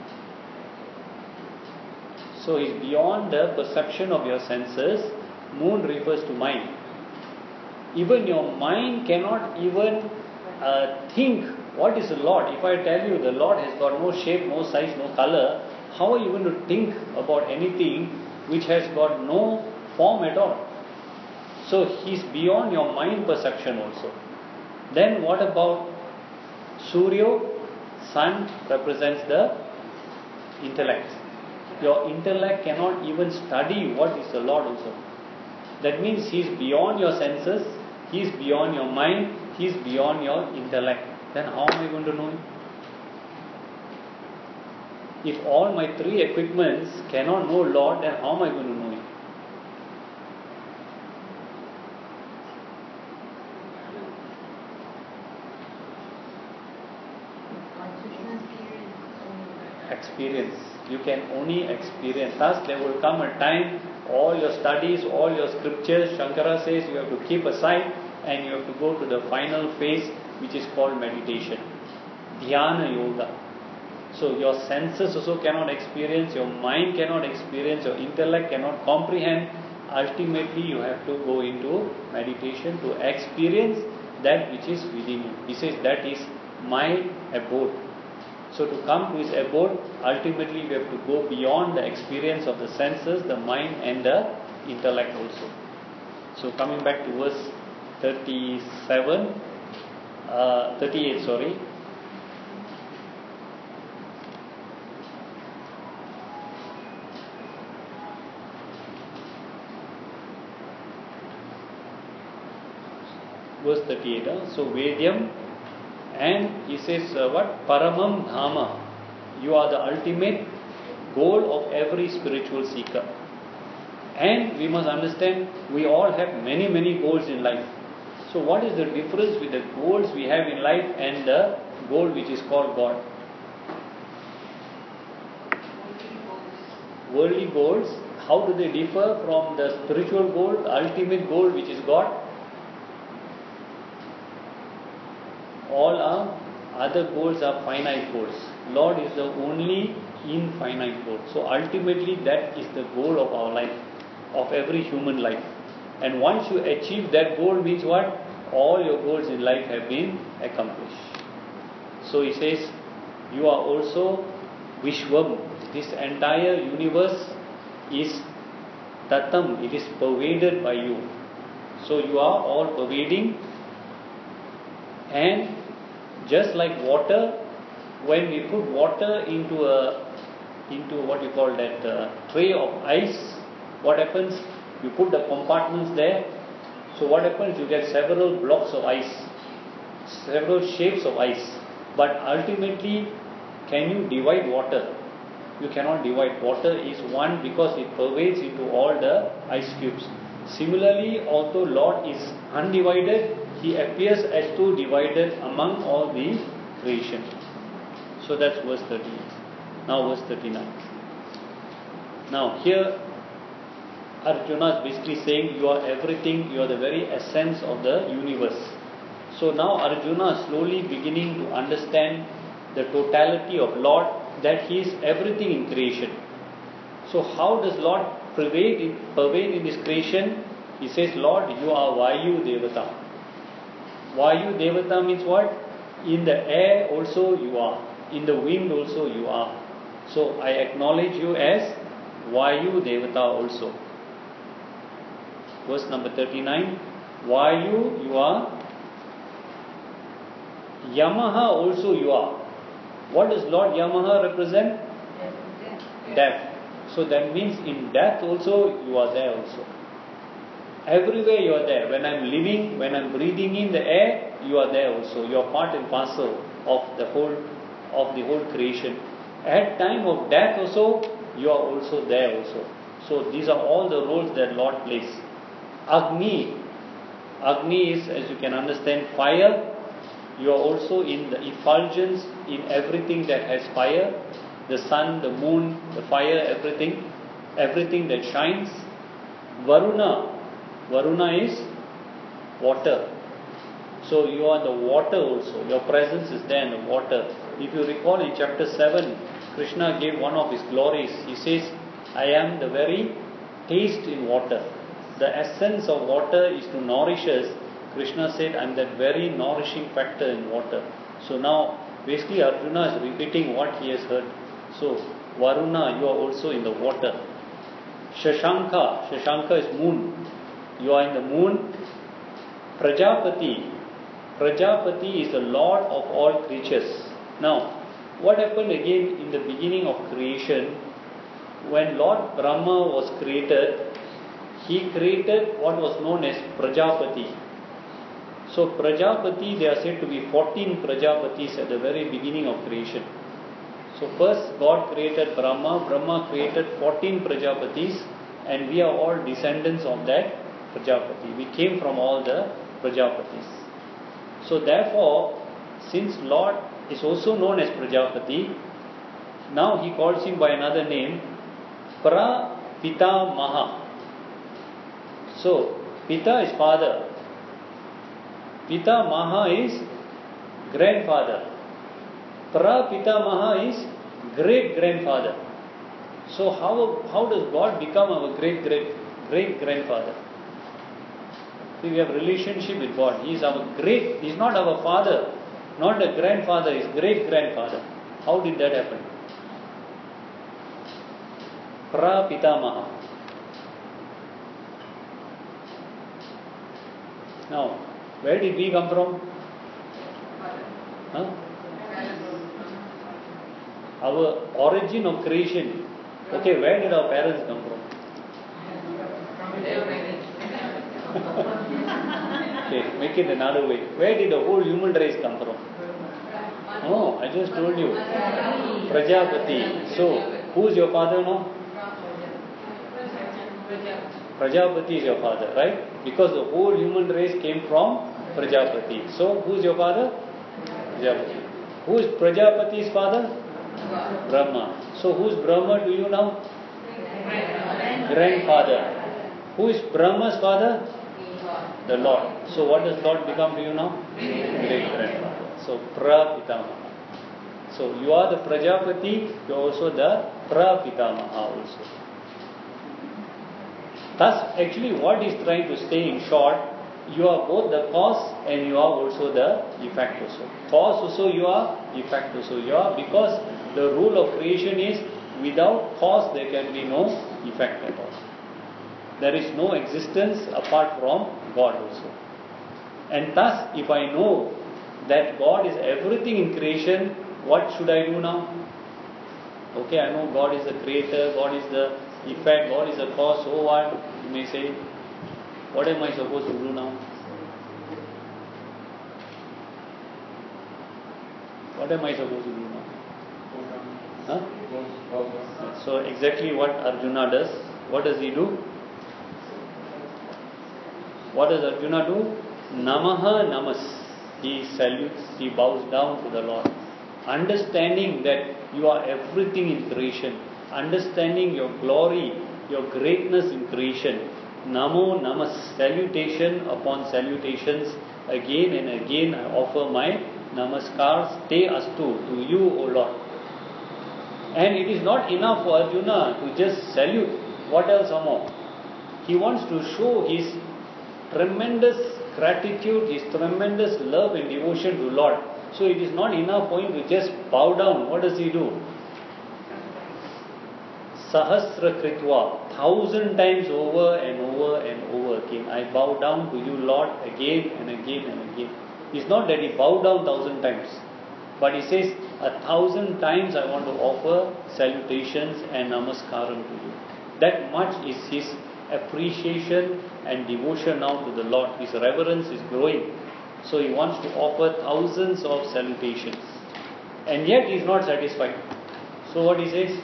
A: So He is beyond the perception of your senses. Moon refers to mind. Even your mind cannot even think what is the Lord. If I tell you the Lord has got no shape, no size, no color, how are you going to think about anything which has got no form at all? So He is beyond your mind perception also. Then what about Surya? Sun represents the intellect. Your intellect cannot even study what is the Lord also. That means He is beyond your senses, He is beyond your mind, He is beyond your intellect. Then how am I going to know Him? If all my three equipments cannot know Lord, then how am I going to know Him? Experience. You can only experience. Thus, there will come a time, all your studies, all your scriptures, Shankara says you have to keep aside and you have to go to the final phase, which is called meditation. Dhyana Yoga. So your senses also cannot experience, your mind cannot experience, your intellect cannot comprehend. Ultimately, you have to go into meditation to experience that which is within you. He says that is my abode. So to come to His abode, ultimately we have to go beyond the experience of the senses, the mind and the intellect also. So coming back to verse 38 sorry. Verse 38, so Vedyam, and he says what? Paramam Dhama. You are the ultimate goal of every spiritual seeker. And we must understand, we all have many, many goals in life. So what is the difference with the goals we have in life and the goal which is called God? Worldly goals, how do they differ from the spiritual goal, the ultimate goal which is God? All our other goals are finite goals. Lord is the only infinite goal. So ultimately that is the goal of our life, of every human life. And once you achieve that goal means what? All your goals in life have been accomplished. So he says, you are also Vishwam. This entire universe is Tatam. It is pervaded by you. So you are all pervading. And just like water, when we put water into what you call that tray of ice, what happens? You put the compartments there. So what happens? You get several blocks of ice, several shapes of ice. But ultimately, can you divide water? you cannot divide. Water is one because it pervades into all the ice cubes. Similarly, although Lord is undivided, He appears as though divided among all the creation. So that's verse 38. Now verse 39. Now here Arjuna is basically saying, you are everything, you are the very essence of the universe. So now Arjuna is slowly beginning to understand the totality of Lord, that He is everything in creation. So how does Lord pervade in this creation? He says, Lord, you are Vayu Devata. Vayu Devata means what? In the air also you are. In the wind also you are. So I acknowledge you as Vayu Devata also. Verse number 39. Vayu you are. Yamaha also you are. What does Lord Yamaha represent? Death. So that means in death also you are there also. Everywhere you are there. When I am living, when I am breathing in the air, you are there also. You are part and parcel of the whole creation. At time of death also, you are also there also. So these are all the roles that Lord plays. Agni. Agni is, as you can understand, fire. You are also in the effulgence in everything that has fire. The sun, the moon, the fire, everything that shines. Varuna. Varuna is water. So you are the water also. Your presence is there in the water. If you recall in chapter 7, Krishna gave one of his glories. He says, I am the very taste in water. The essence of water is to nourish us. Krishna said, I am that very nourishing factor in water. So now, basically Arjuna is repeating what he has heard. So, Varuna, you are also in the water. Shashanka. Shashanka is moon. You are in the moon. Prajapati. Prajapati is the Lord of all creatures. Now, what happened again in the beginning of creation? When Lord Brahma was created, he created what was known as Prajapati. So Prajapati, there are said to be 14 Prajapatis at the very beginning of creation. So first God created Brahma. Brahma created 14 Prajapatis, and we are all descendants of that Prajapati. We came from all the Prajapatis. So therefore, since Lord is also known as Prajapati, now he calls him by another name, Prapitamaha. So Pita is father. Pitamaha is grandfather. Prapitamaha is great grandfather. So how does God become our great grandfather? See, we have relationship with God. He is He is not our father, not a grandfather, he is great grandfather. How did that happen? Prapitamaha. Now, where did we come from? Huh? Our origin of creation. Okay, where did our parents come from? Okay, make it another way. Where did the whole human race come from? Oh, I just told you. Prajapati. So, who is your father now? Prajapati is your father, right? Because the whole human race came from Prajapati. So, who is your father? Prajapati. Who is Prajapati's father? Brahma. So, who is Brahma to you now? Grandfather. Who is Brahma's father? The Lord. So, what does Lord become to you now? Great grandfather. So, Prapitamaha. So, you are the Prajapati, you are also the Prapitamaha also. Thus, actually what he is trying to say in short, you are both the cause and you are also the effect also. Cause also you are, effect also you are, because the rule of creation is without cause there can be no effect at all. There is no existence apart from God also. And thus, if I know that God is everything in creation, what should I do now? Okay, I know God is the creator, God is the effect, God is the cause, so what? You may say, what am I supposed to do now? What am I supposed to do now? Huh? So exactly what Arjuna does. What does he do? What does Arjuna do? Namaha namas. He salutes, he bows down to the Lord. Understanding that you are everything in creation. Understanding your glory, your greatness in creation. Namo namas. Salutation upon salutations. Again and again I offer my namaskars te astu to you, O Lord. And it is not enough for Arjuna to just salute. What else more? He wants to show his tremendous gratitude, his tremendous love and devotion to Lord. So it is not enough for him to just bow down. What does he do? Sahasra kritva, 1,000 times over and over and over again. I bow down to you, Lord, again and again and again. It's not that he bowed down 1,000 times, but he says 1,000 times I want to offer salutations and namaskaram to you. That much is his appreciation and devotion now to the Lord. His reverence is growing. So he wants to offer thousands of salutations. And yet he is not satisfied. So what he says?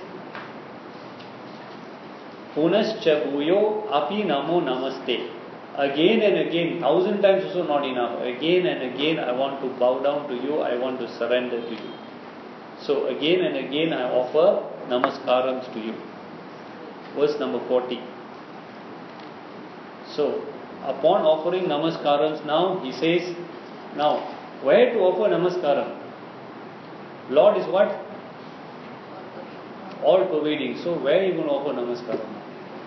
A: Punascha bhuyo api namo namaste. Again and again, 1,000 times also not enough. Again and again I want to bow down to you, I want to surrender to you. So again and again I offer namaskarams to you. Verse number 40. So, upon offering namaskarams now, he says, now, where to offer namaskaram? Lord is what? All pervading. So, where are you going to offer namaskaram now?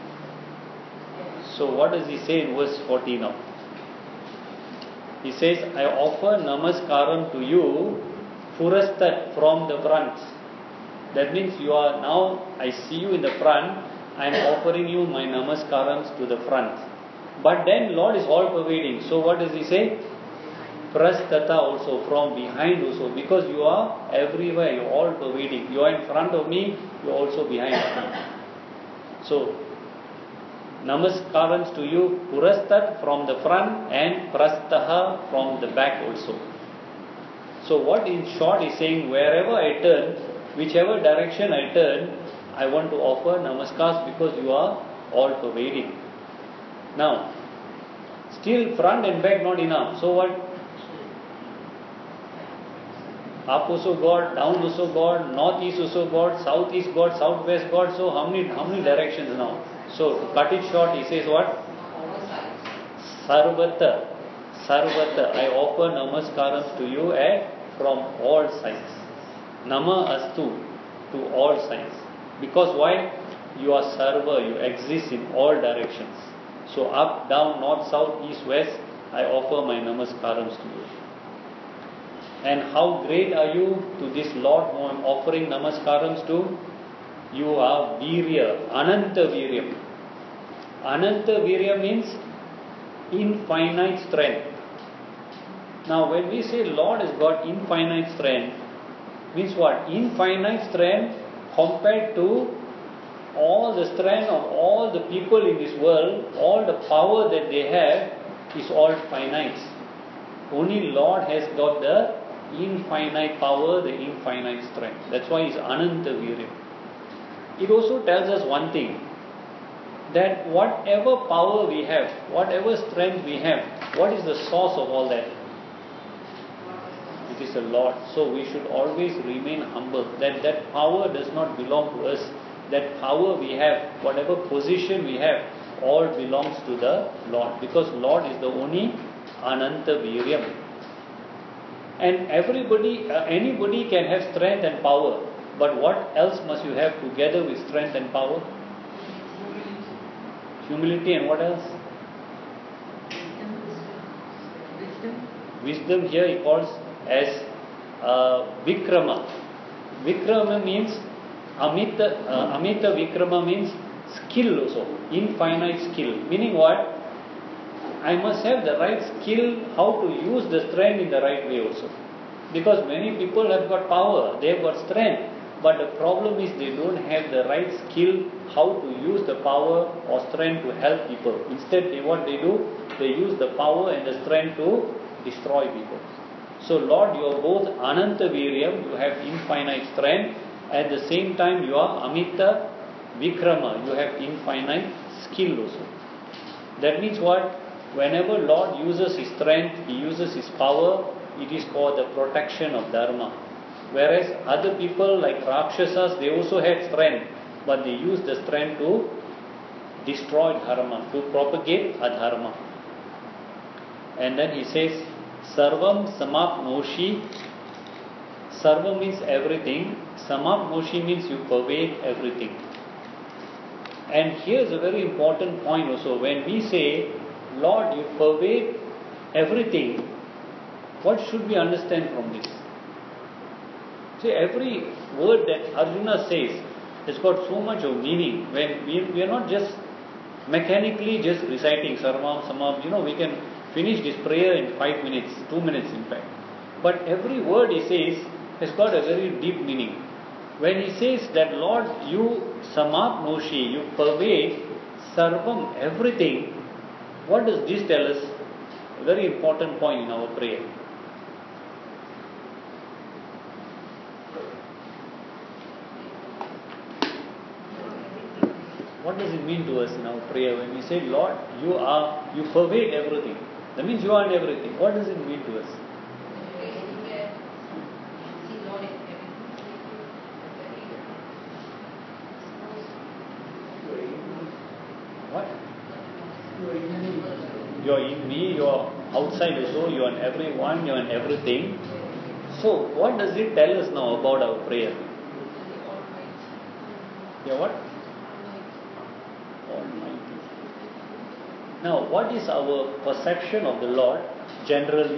A: So, what does he say in verse 40 now? He says, I offer namaskaram to you, furastat, from the front. That means you are now, I see you in the front, I am offering you my namaskarams to the front. But then Lord is all pervading. So what does he say? Prastata also, from behind also. Because you are everywhere, you are all pervading. You are in front of me, you are also behind me. So, namaskarams to you, purastat from the front and prastaha from the back also. So what in short is saying, wherever I turn, whichever direction I turn, I want to offer namaskars because you are all pervading. Now, still front and back not enough. So what? Up also God, down also God, north east also God, south east God, southwest God. So how many directions now? So to cut it short, he says what? Sarvata, I offer namaskarams to you from all sides. Nama astu, to all sides. Because why? You are sarva, you exist in all directions. So up, down, north, south, east, west, I offer my namaskarams to you. And how great are you to this Lord whom I am offering namaskarams to? You are virya, ananta viryam. Ananta virya means infinite strength. Now when we say Lord has got infinite strength, means what? Infinite strength compared to all the strength of all the people in this world, all the power that they have is all finite. Only Lord has got the infinite power, the infinite strength. That's why it's Ananta Virya. It also tells us one thing, that whatever power we have, whatever strength we have, what is the source of all that? It is the Lord. So we should always remain humble. That power does not belong to us. That power we have, whatever position we have, all belongs to the Lord. Because Lord is the only Ananta Viryam. And anybody can have strength and power. But what else must you have together with strength and power? Humility and what else? Wisdom here he calls as Vikrama. Vikrama means Amita Vikrama means skill also, infinite skill. Meaning what? I must have the right skill how to use the strength in the right way also. Because many people have got power, they have got strength, but the problem is they don't have the right skill how to use the power or strength to help people. Instead, what they do, they use the power and the strength to destroy people. So Lord, you are both Ananta Viryam, you have infinite strength, At the same time, you are Amita Vikrama. You have infinite skill also. That means what? Whenever Lord uses His strength, He uses His power, it is for the protection of Dharma. Whereas other people like Rakshasas, they also had strength, but they used the strength to destroy Dharma, to propagate Adharma. And then he says, Sarvam Samapnoshi. Sarva means everything. Samapnoshi means you pervade everything. And here's a very important point also. When we say, Lord, you pervade everything, what should we understand from this? See, every word that Arjuna says has got so much of meaning. When we are not just mechanically just reciting Sarvam, Samam, we can finish this prayer in 5 minutes, 2 minutes in fact. But every word he says has got a very deep meaning. When he says that Lord, you Samapnoshi, you pervade Sarvam, everything, what does this tell us? A very important point in our prayer. What does it mean to us in our prayer when we say, Lord, you pervade everything? That means you are in everything. What does it mean to us? What? You are in me, you are outside also, you are in everyone, you are in everything. So, what does it tell us now about our prayer? Yeah, what? Almighty. Now, what is our perception of the Lord generally?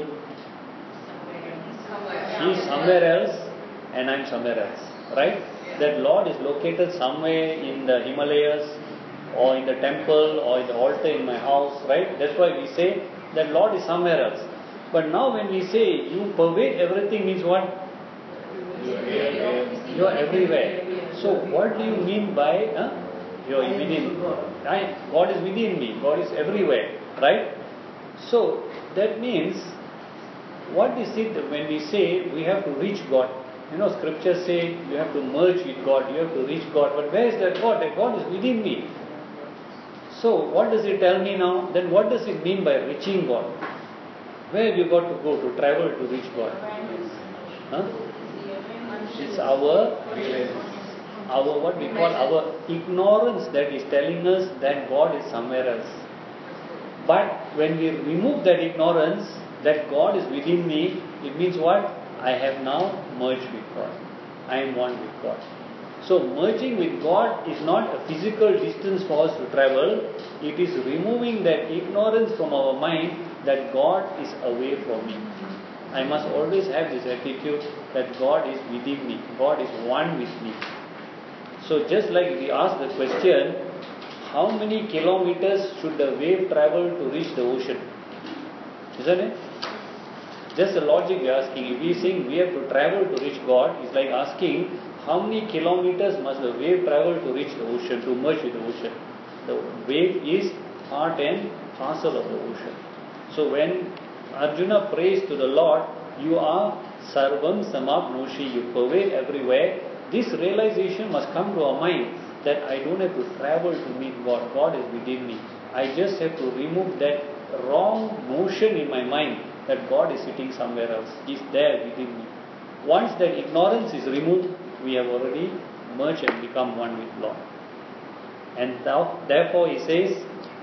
A: He is somewhere else and I am somewhere else. Right? That Lord is located somewhere in the Himalayas or in the temple or in the altar in my house. Right? That's why we say that Lord is somewhere else. But now when we say you pervade everything means what? You are everywhere. So what do you mean by you are within? Right? God is within me. God is everywhere. Right? So that means, what is it when we say we have to reach God? Scriptures say you have to merge with God, you have to reach God. But where is that God? That God is within me. So what does it tell me now? Then what does it mean by reaching God? Where have you got to go to travel to reach God? It's our what we call our ignorance that is telling us that God is somewhere else. But when we remove that ignorance, that God is within me, it means what? I have now merged with God. I am one with God. So merging with God is not a physical distance for us to travel. It is removing that ignorance from our mind that God is away from me. I must always have this attitude that God is within me. God is one with me. So just like we ask the question, how many kilometers should the wave travel to reach the ocean? Isn't it? Just the logic we are asking. If we think we have to travel to reach God, it's like asking how many kilometers must the wave travel to reach the ocean, to merge with the ocean. The wave is part and parcel of the ocean. So when Arjuna prays to the Lord, you are Sarvam Samapnoshi, you pervade everywhere. This realization must come to our mind that I don't have to travel to meet God. God is within me. I just have to remove that wrong notion in my mind that God is sitting somewhere else. He is there within me. Once that ignorance is removed, we have already merged and become one with Lord. And therefore he says,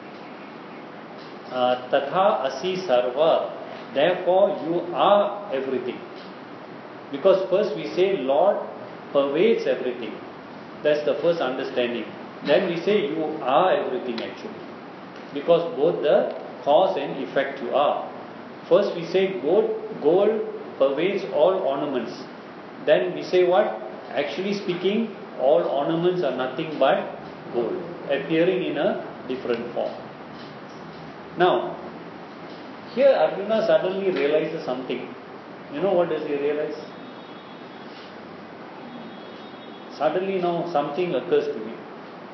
A: Tatha asi sarva. Therefore you are everything. Because first we say Lord pervades everything. That's the first understanding. Then we say you are everything actually. Because both the cause and effect you are. First we say gold pervades all ornaments. Then we say what? Actually speaking, all ornaments are nothing but gold, appearing in a different form. Now, here Arjuna suddenly realizes something. You know what does he realize? Suddenly now something occurs to him.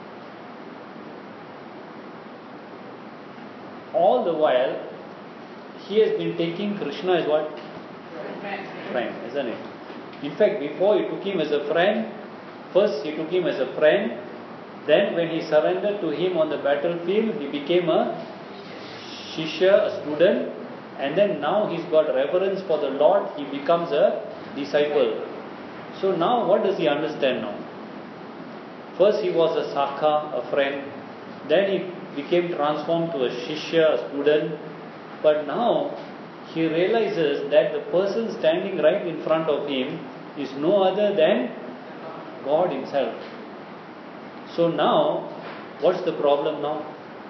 A: All the while, he has been taking Krishna as what? Friend, isn't it? In fact, before he took him as a friend, First he took him as a friend, then when he surrendered to him on the battlefield, he became a shishya, a student, and then now he's got reverence for the Lord, he becomes a disciple. So now what does he understand now? First he was a sakha, a friend, then he became transformed to a shishya, a student, but now he realizes that the person standing right in front of him is no other than God himself. So now, what's the problem now?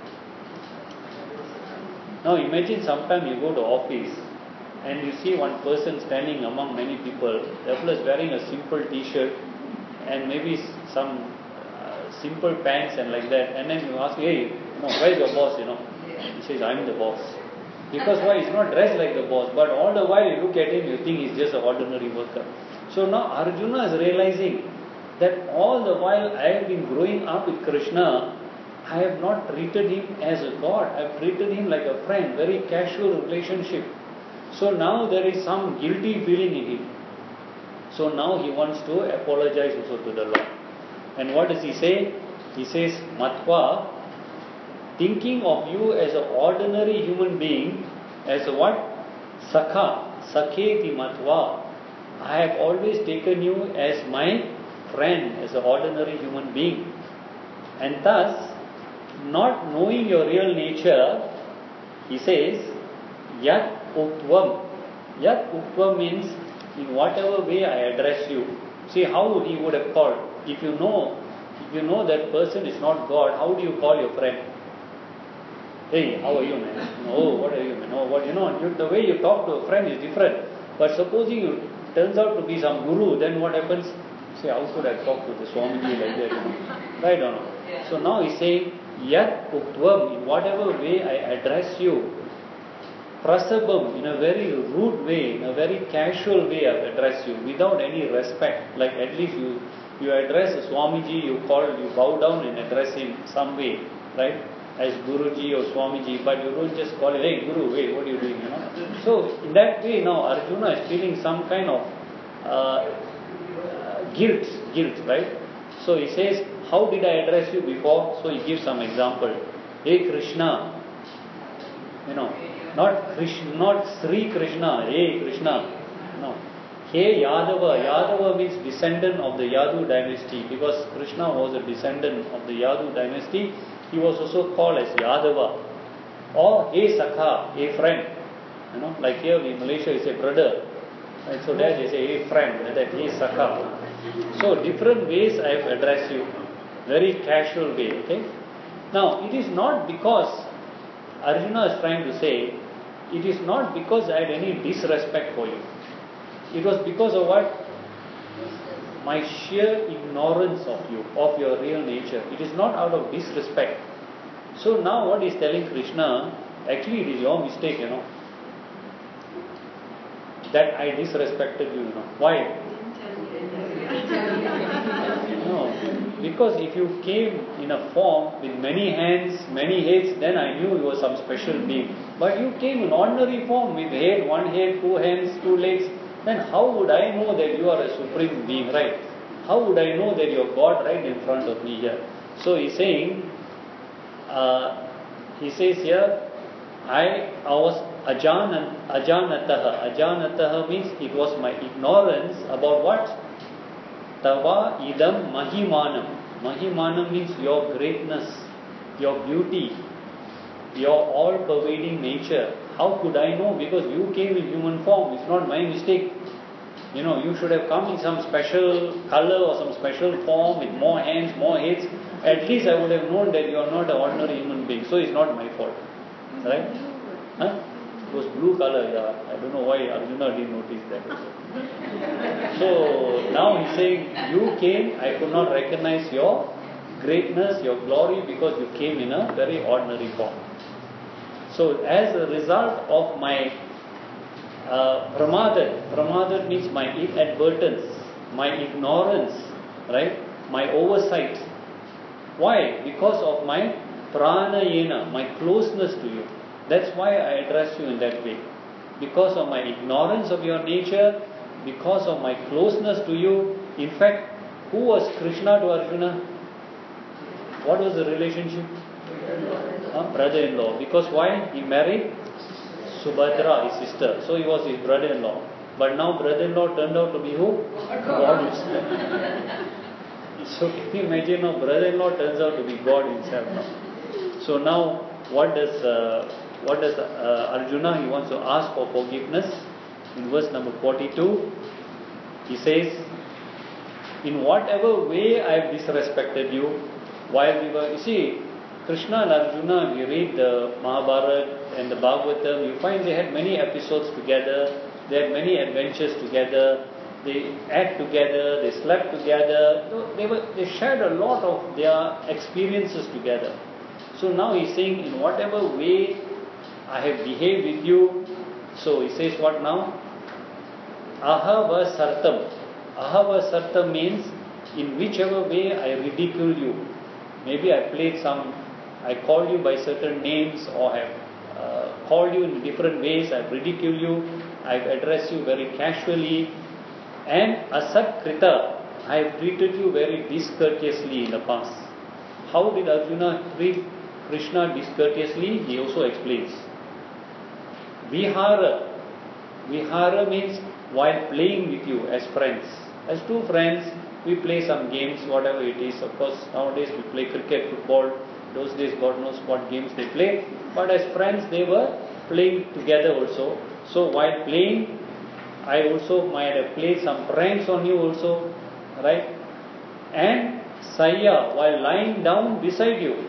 A: Now imagine sometime you go to office and you see one person standing among many people. The fellow is wearing a simple t-shirt and maybe some simple pants and like that. And then you ask, hey, where's your boss? He says, I'm the boss. Because why? He's not dressed like the boss. But all the while you look at him, you think he's just an ordinary worker. So now Arjuna is realizing that all the while I have been growing up with Krishna, I have not treated him as a god. I have treated him like a friend, very casual relationship. So now there is some guilty feeling in him. So now he wants to apologize also to the Lord. And what does he say? He says, Matva, thinking of you as an ordinary human being, as a what? Sakha, Sakheti Matva. I have always taken you as my friend, as an ordinary human being. And thus, not knowing your real nature, he says, Yat Uttvam. Yat Uttvam means, in whatever way I address you. See how he would have called. If you know that person is not God, how do you call your friend? Hey, how are you, man? Oh, what are you, man? Oh, what the way you talk to a friend is different. But supposing it turns out to be some guru, then what happens? Say, how could I talk to the Swamiji like that? Right or not? So now he's saying, Yat Uttvam, in whatever way I address you, Prasabam, in a very rude way, in a very casual way I address you, without any respect. Like at least you address a Swamiji, you bow down and address him some way, right? As Guruji or Swamiji, but you don't just call him, hey Guru, wait, what are you doing, So in that way now Arjuna is feeling some kind of guilt, right? So he says, how did I address you before? So he gives some example. Hey Krishna, not Sri Krishna, hey Krishna, no. Hey Yadava, Yadava means descendant of the Yadu dynasty, because Krishna was a descendant of the Yadu dynasty, he was also called as Yadava. Or hey Sakha, hey friend, like here in Malaysia you say brother, right? So there they say hey friend, like that hey Sakha. So different ways I have addressed you, very casual way, okay? Now it is not because, Arjuna is trying to say, it is not because I had any disrespect for you. It was because of what? My sheer ignorance of you, of your real nature. It is not out of disrespect. So now what he's telling Krishna, actually it is your mistake, that I disrespected you, Why? No, because if you came in a form with many hands, many heads, then I knew you were some special being. But you came in ordinary form with one head, two hands, two legs, then how would I know that you are a supreme being, right? How would I know that you are God right in front of me here? So he's saying, he says here, I was ajanataha. Ajanataha means it was my ignorance about what? Tava idam mahimanam. Mahimanam means your greatness, your beauty, your all-pervading nature. How could I know? Because you came in human form. It's not my mistake. You should have come in some special color or some special form with more hands, more heads. At least I would have known that you are not an ordinary human being. So it's not my fault. Right? Huh? It was blue color, yeah. I don't know why Arjuna didn't notice that. So now he's saying, you came, I could not recognize your greatness, your glory, because you came in a very ordinary form. So as a result of my pramadat means my inadvertence, my ignorance, right? My oversight. Why? Because of my pranayena, my closeness to you. That's why I address you in that way. Because of my ignorance of your nature, because of my closeness to you. In fact, Who was Krishna to Arjuna? What was the relationship? Brother-in-law. Because why? He married Subhadra, his sister. So he was his brother-in-law. But now brother-in-law turned out to be who? God himself. So can you imagine now brother-in-law turns out to be God himself now. So now what does Arjuna, he wants to ask for forgiveness. In verse number 42, he says, in whatever way I have disrespected you, while we were, you see, Krishna and Arjuna, we read the Mahabharata and the Bhagavatam, you find they had many episodes together, they had many adventures together, they ate together, they slept together, they shared a lot of their experiences together. So now he's saying, in whatever way I have behaved with you, so he says what now? Ahava sartam. Ahava sartam means in whichever way I ridicule you. Maybe I called you by certain names, or have called you in different ways, I've ridiculed you, I've addressed you very casually, and asat krita, I have treated you very discourteously in the past. How did Arjuna treat Krishna discourteously? He also explains. Vihara. Vihara means while playing with you as friends. As two friends, we play some games, whatever it is. Of course, nowadays we play cricket, football. Those days, God knows what games they play. But as friends, they were playing together also. So while playing, I also might have played some pranks on you also, right? And Saya, while lying down beside you.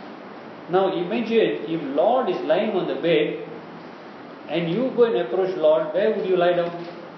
A: Now imagine if Lord is lying on the bed and you go and approach Lord, where would you lie down?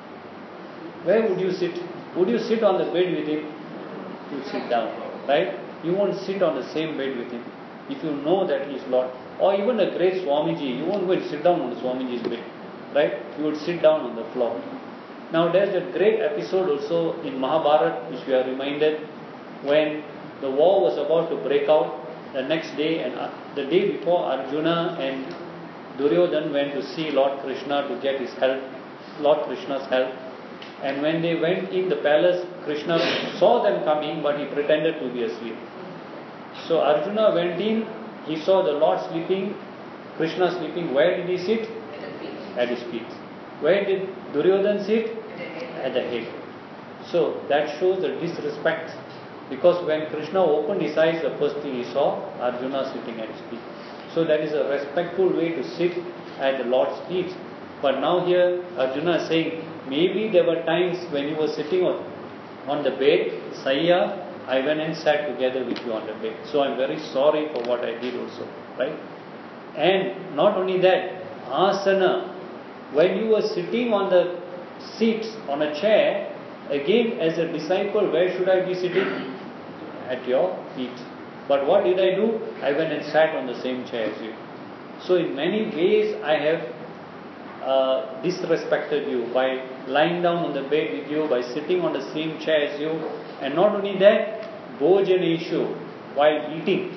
A: Where would you sit? Would you sit on the bed with him? You sit down, right? You won't sit on the same bed with him if you know that he is Lord. Or even a great Swamiji, you won't go and sit down on the Swamiji's bed, right? You would sit down on the floor. Now there's a great episode also in Mahabharata which we are reminded when the war was about to break out the next day, and the day before Arjuna and Duryodhan went to see Lord Krishna to get his help, Lord Krishna's help. And when they went in the palace, Krishna saw them coming, but he pretended to be asleep. So Arjuna went in, he saw the Lord sleeping, Krishna sleeping. Where did he sit? At his feet. Where did Duryodhan sit? At the head. So that shows the disrespect. Because when Krishna opened his eyes, the first thing he saw, Arjuna sitting at his feet. So that is a respectful way to sit at the Lord's feet. But now here Arjuna is saying, maybe there were times when you were sitting on the bed, Saya, I went and sat together with you on the bed. So I'm very sorry for what I did also, right? And not only that, asana, when you were sitting on the seats, on a chair, again as a disciple, where should I be sitting? At your feet. But what did I do? I went and sat on the same chair as you. So in many ways I have disrespected you by lying down on the bed with you, by sitting on the same chair as you, and not only that, bhojaneshu, while eating.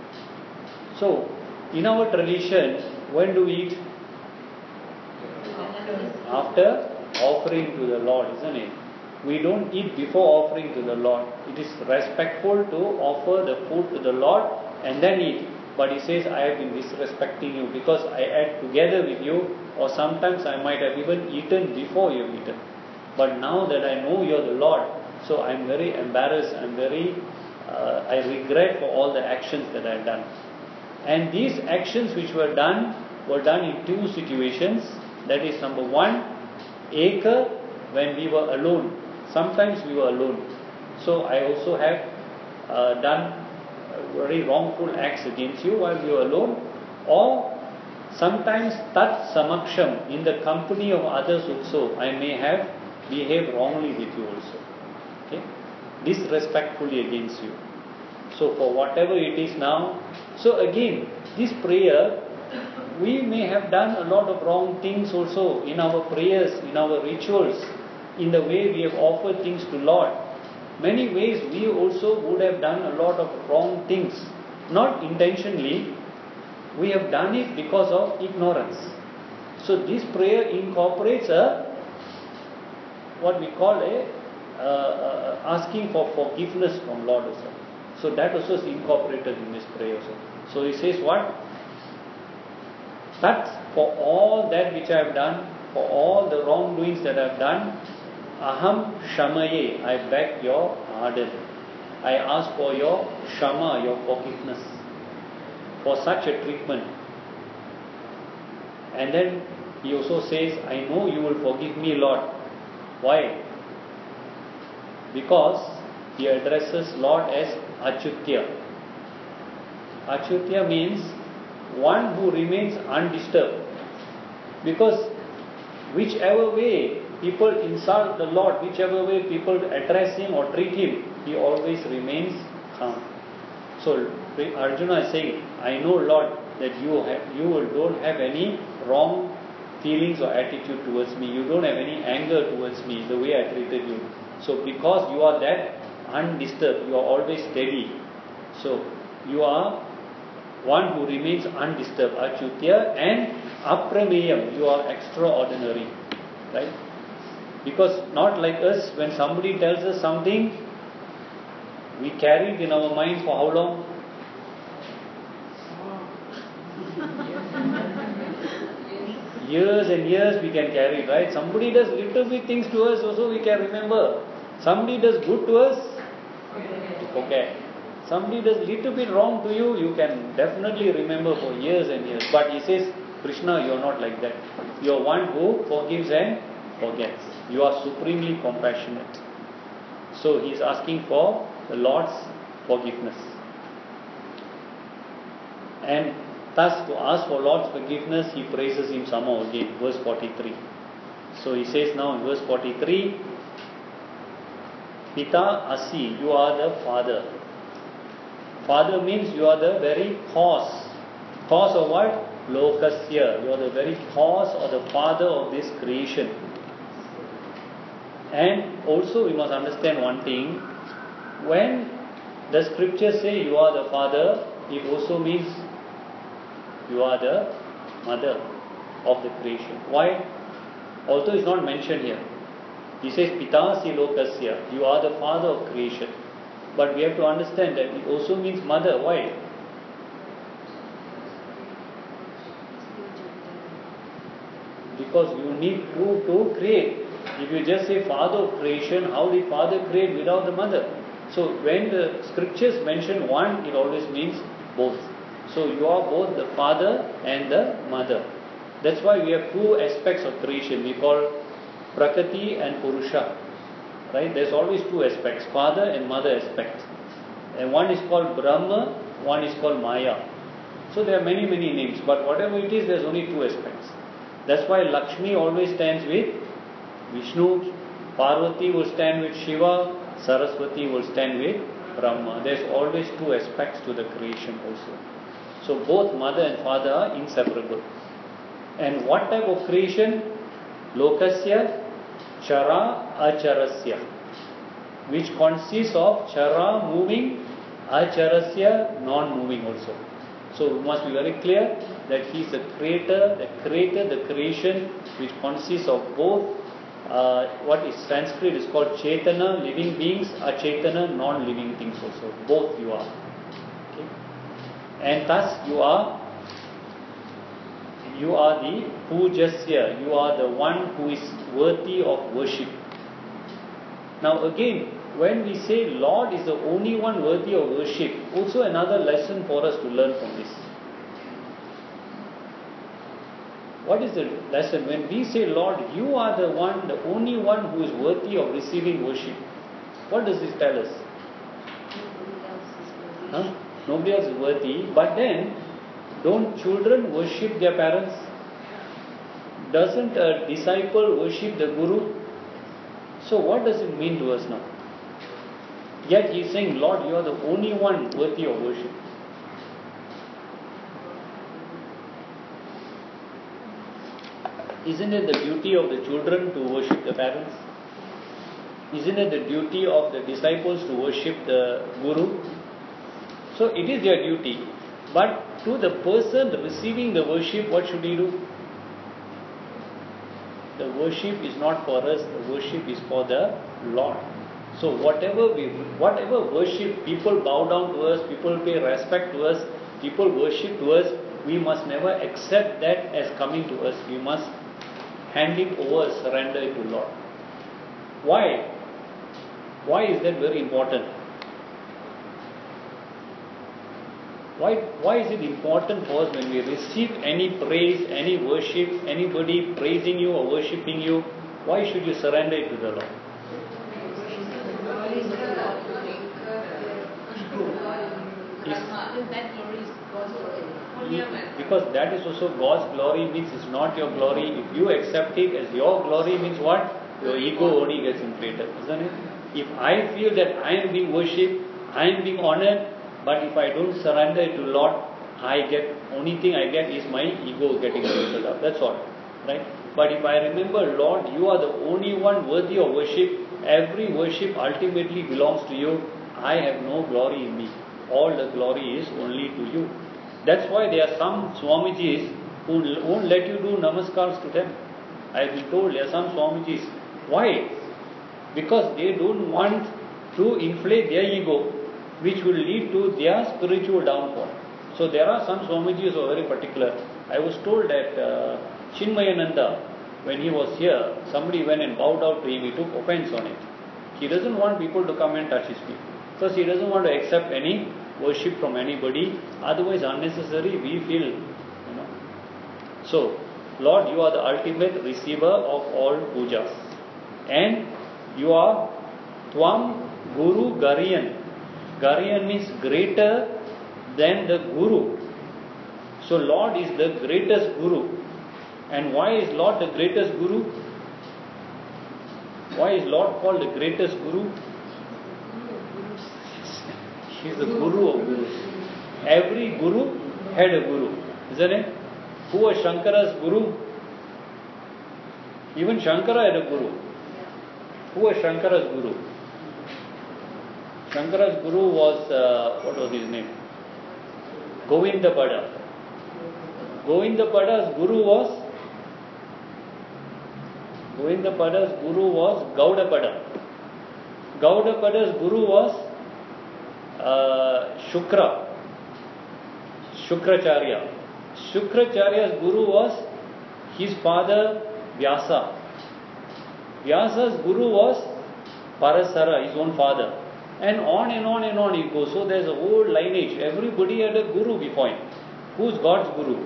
A: So in our tradition, when do we eat? After offering to the Lord, isn't it? We don't eat before offering to the Lord. It is respectful to offer the food to the Lord and then eat. But he says, I have been disrespecting you because I ate together with you, or sometimes I might have even eaten before you have eaten. But now that I know you are the Lord, so I am very embarrassed, I regret for all the actions that I have done. And these actions which were done in two situations. That is, number one, eka, when we were alone. Sometimes we were alone. So I also have done very wrongful acts against you while we were alone. Or sometimes tat samaksham, in the company of others also, I may have behaved wrongly with you also. Okay? Disrespectfully against you. So for whatever it is now, so again, this prayer, we may have done a lot of wrong things also in our prayers, in our rituals, in the way we have offered things to Lord. Many ways we also would have done a lot of wrong things. Not intentionally, we have done it because of ignorance. So this prayer incorporates what we call a asking for forgiveness from Lord also. So that also is incorporated in this prayer also. So he says what? That for all that which I have done, for all the wrongdoings that I have done, aham shamaye, I beg your pardon. I ask for your shama, your forgiveness, for such a treatment. And then he also says, I know you will forgive me, Lord. Why? Because he addresses Lord as Achyutya. Achyutya means one who remains undisturbed. Because whichever way people insult the Lord, whichever way people address him or treat him, he always remains calm. So Arjuna is saying, I know, Lord, that you don't have any wrong feelings or attitude towards me. You don't have any anger towards me, the way I treated you. So because you are that undisturbed, you are always steady. So you are one who remains undisturbed, Achyutya, and Aprameyam, you are extraordinary. Right? Because not like us, when somebody tells us something, we carry it in our mind for how long? Years and years we can carry it, right? Somebody does little bit things to us, also we can remember. Somebody does good to us, forget. Somebody does little bit wrong to you, you can definitely remember for years and years. But he says, Krishna, you are not like that. You are one who forgives and forgets. You are supremely compassionate. So he is asking for the Lord's forgiveness. And thus, to ask for Lord's forgiveness, he praises him some more again, verse 43. So he says now in verse 43, Pita Asi, you are the father. Father means you are the very cause. Cause of what? Lokasya. You are the very cause or the father of this creation. And also we must understand one thing. When the scriptures say you are the father, it also means you are the mother of the creation. Why? Although it's not mentioned here. He says, Pitasi Lokasya, you are the father of creation. But we have to understand that it also means mother. Why? Because you need to create. If you just say father of creation, how did father create without the mother? So when the scriptures mention one, it always means both. So you are both the father and the mother. That's why we have two aspects of creation. We call Prakriti and Purusha. Right? There's always two aspects, father and mother aspect. And one is called Brahma, one is called Maya. So there are many names, but whatever it is, there's only two aspects. That's why Lakshmi always stands with Vishnu, Parvati will stand with Shiva, Saraswati will stand with Brahma. There's always two aspects to the creation also. So both mother and father are inseparable. And what type of creation? Lokasya, Chara, Acharasya, which consists of Chara moving, Acharasya non-moving also. So we must be very clear that he is the creator that created the creation which consists of both what is Sanskrit is called Chetana, living beings, Achetana, non-living things also. Both you are. Okay? And thus you are the Pujasya, you are the one who is worthy of worship. Now again, when we say Lord is the only one worthy of worship, also another lesson for us to learn from this. What is the lesson? When we say Lord, you are the one, the only one who is worthy of receiving worship. What does this tell us? Nobody else is worthy. But then, don't children worship their parents? Doesn't a disciple worship the Guru? So what does it mean to us now? Yet he is saying, Lord, you are the only one worthy of worship. Isn't it the duty of the children to worship the parents? Isn't it the duty of the disciples to worship the Guru? So it is their duty. But to the person receiving the worship, what should he do? The worship is not for us, the worship is for the Lord. So whatever worship, people bow down to us, people pay respect to us, people worship to us, we must never accept that as coming to us. We must hand it over, surrender it to Lord. Why? Why is that very important? Why is it important for us when we receive any praise, any worship, anybody praising you or worshipping you? Why should you surrender it to the Lord?
B: That glory is God's glory.
A: Because that is also God's glory, means it's not your glory. If you accept it as your glory, means what? Your ego only gets inflated, isn't it? If I feel that I am being worshipped, I am being honored, but if I don't surrender it to Lord, only thing I get is my ego getting lifted up. That's all, right? But if I remember, Lord, you are the only one worthy of worship. Every worship ultimately belongs to you. I have no glory in me. All the glory is only to you. That's why there are some Swamijis who won't let you do namaskars to them. I have been told there are some Swamijis. Why? Because they don't want to inflate their ego, which will lead to their spiritual downfall. So there are some Swamijis who are very particular. I was told that Chinmayananda, when he was here, somebody went and bowed out to him. He took offense on it. He doesn't want people to come and touch his feet, because he doesn't want to accept any worship from anybody. Otherwise, unnecessary, we feel, So, Lord, you are the ultimate receiver of all pujas. And you are Tvam Guru Gariyan. Gariyan means greater than the Guru. So, Lord is the greatest Guru. And why is Lord the greatest Guru? Why is Lord called the greatest Guru? He is the Guru of Gurus. Every Guru had a Guru, isn't it? Who was Shankara's Guru? Even Shankara had a Guru. Who was Shankara's Guru? Shankara's Guru was, what was his name? Govindapada. Govindapada's Guru was Gaudapada. Gaudapada's Guru was Shukracharya. Shukracharya's Guru was his father Vyasa. Vyasa's Guru was Parasara, his own father. And on and on and on it goes. So there's a whole lineage. Everybody had a Guru before him. Who's God's Guru?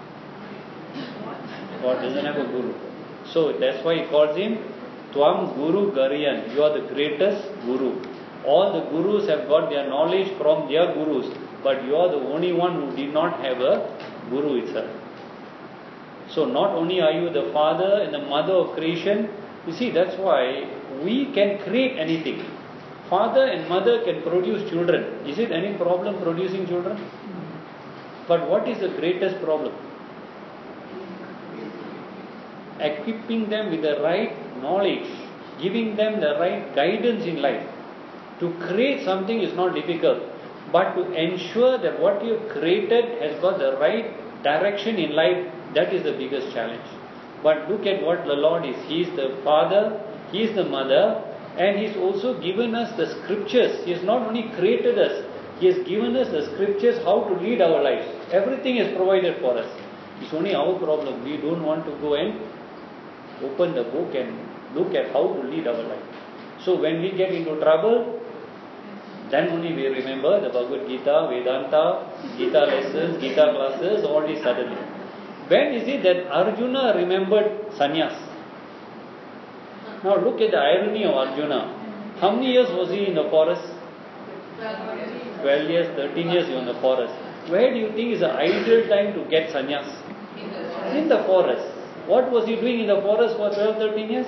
A: God doesn't have a Guru. So that's why he calls him Tvam Guru Gariyan. You are the greatest Guru. All the Gurus have got their knowledge from their Gurus, but you are the only one who did not have a Guru itself. So not only are you the father and the mother of creation, you see, that's why we can create anything. Father and mother can produce children. Is it any problem producing children? But what is the greatest problem? Equipping them with the right knowledge, giving them the right guidance in life. To create something is not difficult, but to ensure that what you have created has got the right direction in life, that is the biggest challenge. But look at what the Lord is. He is the Father, He is the Mother, and He has also given us the scriptures. He has not only created us, He has given us the scriptures how to lead our lives. Everything is provided for us. It's only our problem. We don't want to go and open the book and look at how to lead our life. So when we get into trouble, then only we remember the Bhagavad Gita, Vedanta, Gita lessons, Gita classes, all this suddenly. When is it that Arjuna remembered sannyas? Now look at the irony of Arjuna. How many years was he in the forest? 12 years, 13 years he was in the forest. Where do you think is the ideal time to get sannyas? In the forest. What was he doing in the forest for 12, 13 years?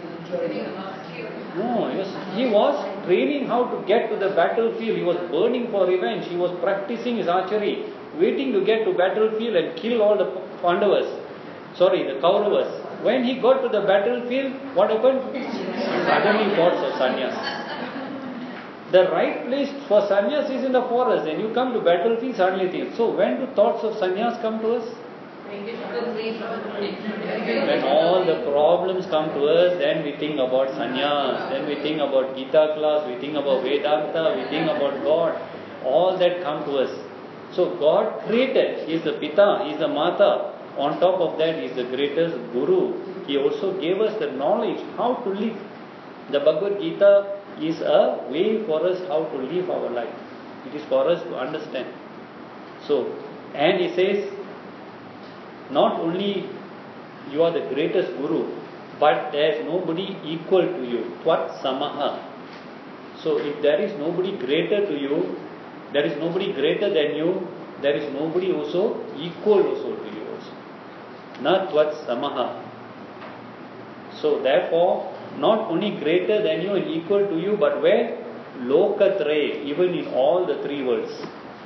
A: No, he was training how to get to the battlefield. He was burning for revenge. He was practicing his archery, waiting to get to battlefield and kill all the the Kauravas. When he got to the battlefield, what happened? Suddenly thoughts of sannyas. The right place for sannyas is in the forest. Then you come to battlefield, suddenly things. So when do thoughts of sannyas come to us? When all the problems come to us, then we think about sannyas, then we think about Gita class, we think about Vedanta, we think about God. All that come to us. So God created, He is the Pita, He is the Mata. On top of that, He is the greatest Guru. He also gave us the knowledge how to live. The Bhagavad Gita is a way for us how to live our life. It is for us to understand. So, and He says, not only you are the greatest Guru, but there is nobody equal to you. Tvat samaha. So if there is nobody greater to you, there is nobody greater than you, there is nobody also equal also to you also. Na tvat samaha. So therefore, not only greater than you and equal to you, but where? Lokatre, even in all the three worlds.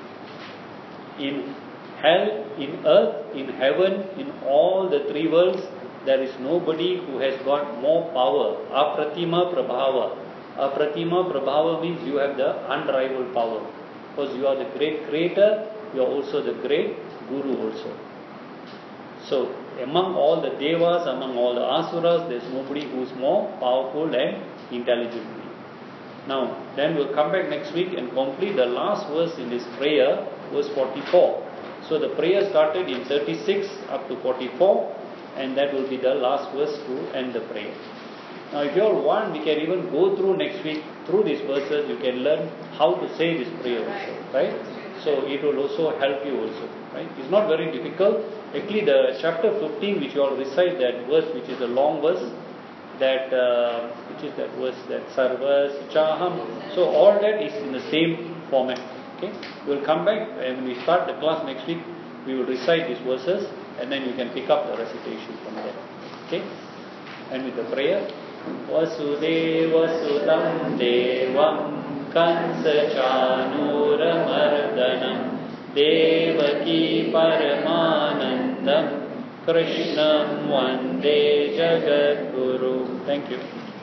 A: In hell, in earth, in heaven, in all the three worlds, there is nobody who has got more power. Apratima prabhava. Apratima prabhava means you have the unrivaled power. Because you are the great creator, you are also the great guru also. So, among all the devas, among all the asuras, there is nobody who is more powerful and intelligent. Now, then we'll come back next week and complete the last verse in this prayer, verse 44. So the prayer started in 36 up to 44, and that will be the last verse to end the prayer. Now if you all want, we can even go through next week, through these verses, you can learn how to say this prayer also, right? So it will also help you also, right? It's not very difficult. Actually the chapter 15, which you all recite that verse, which is a long verse, that which is that verse, that sarvas chaham. So all that is in the same format. Okay, we will come back and when we start the class next week, we will recite these verses and then you can pick up the recitation from there. Okay, and with the prayer, Vasudeva Sudam Devam Kansa Chanura Mardanam Devaki Paramanandam Krishnam Vande Jagadguru. Thank you.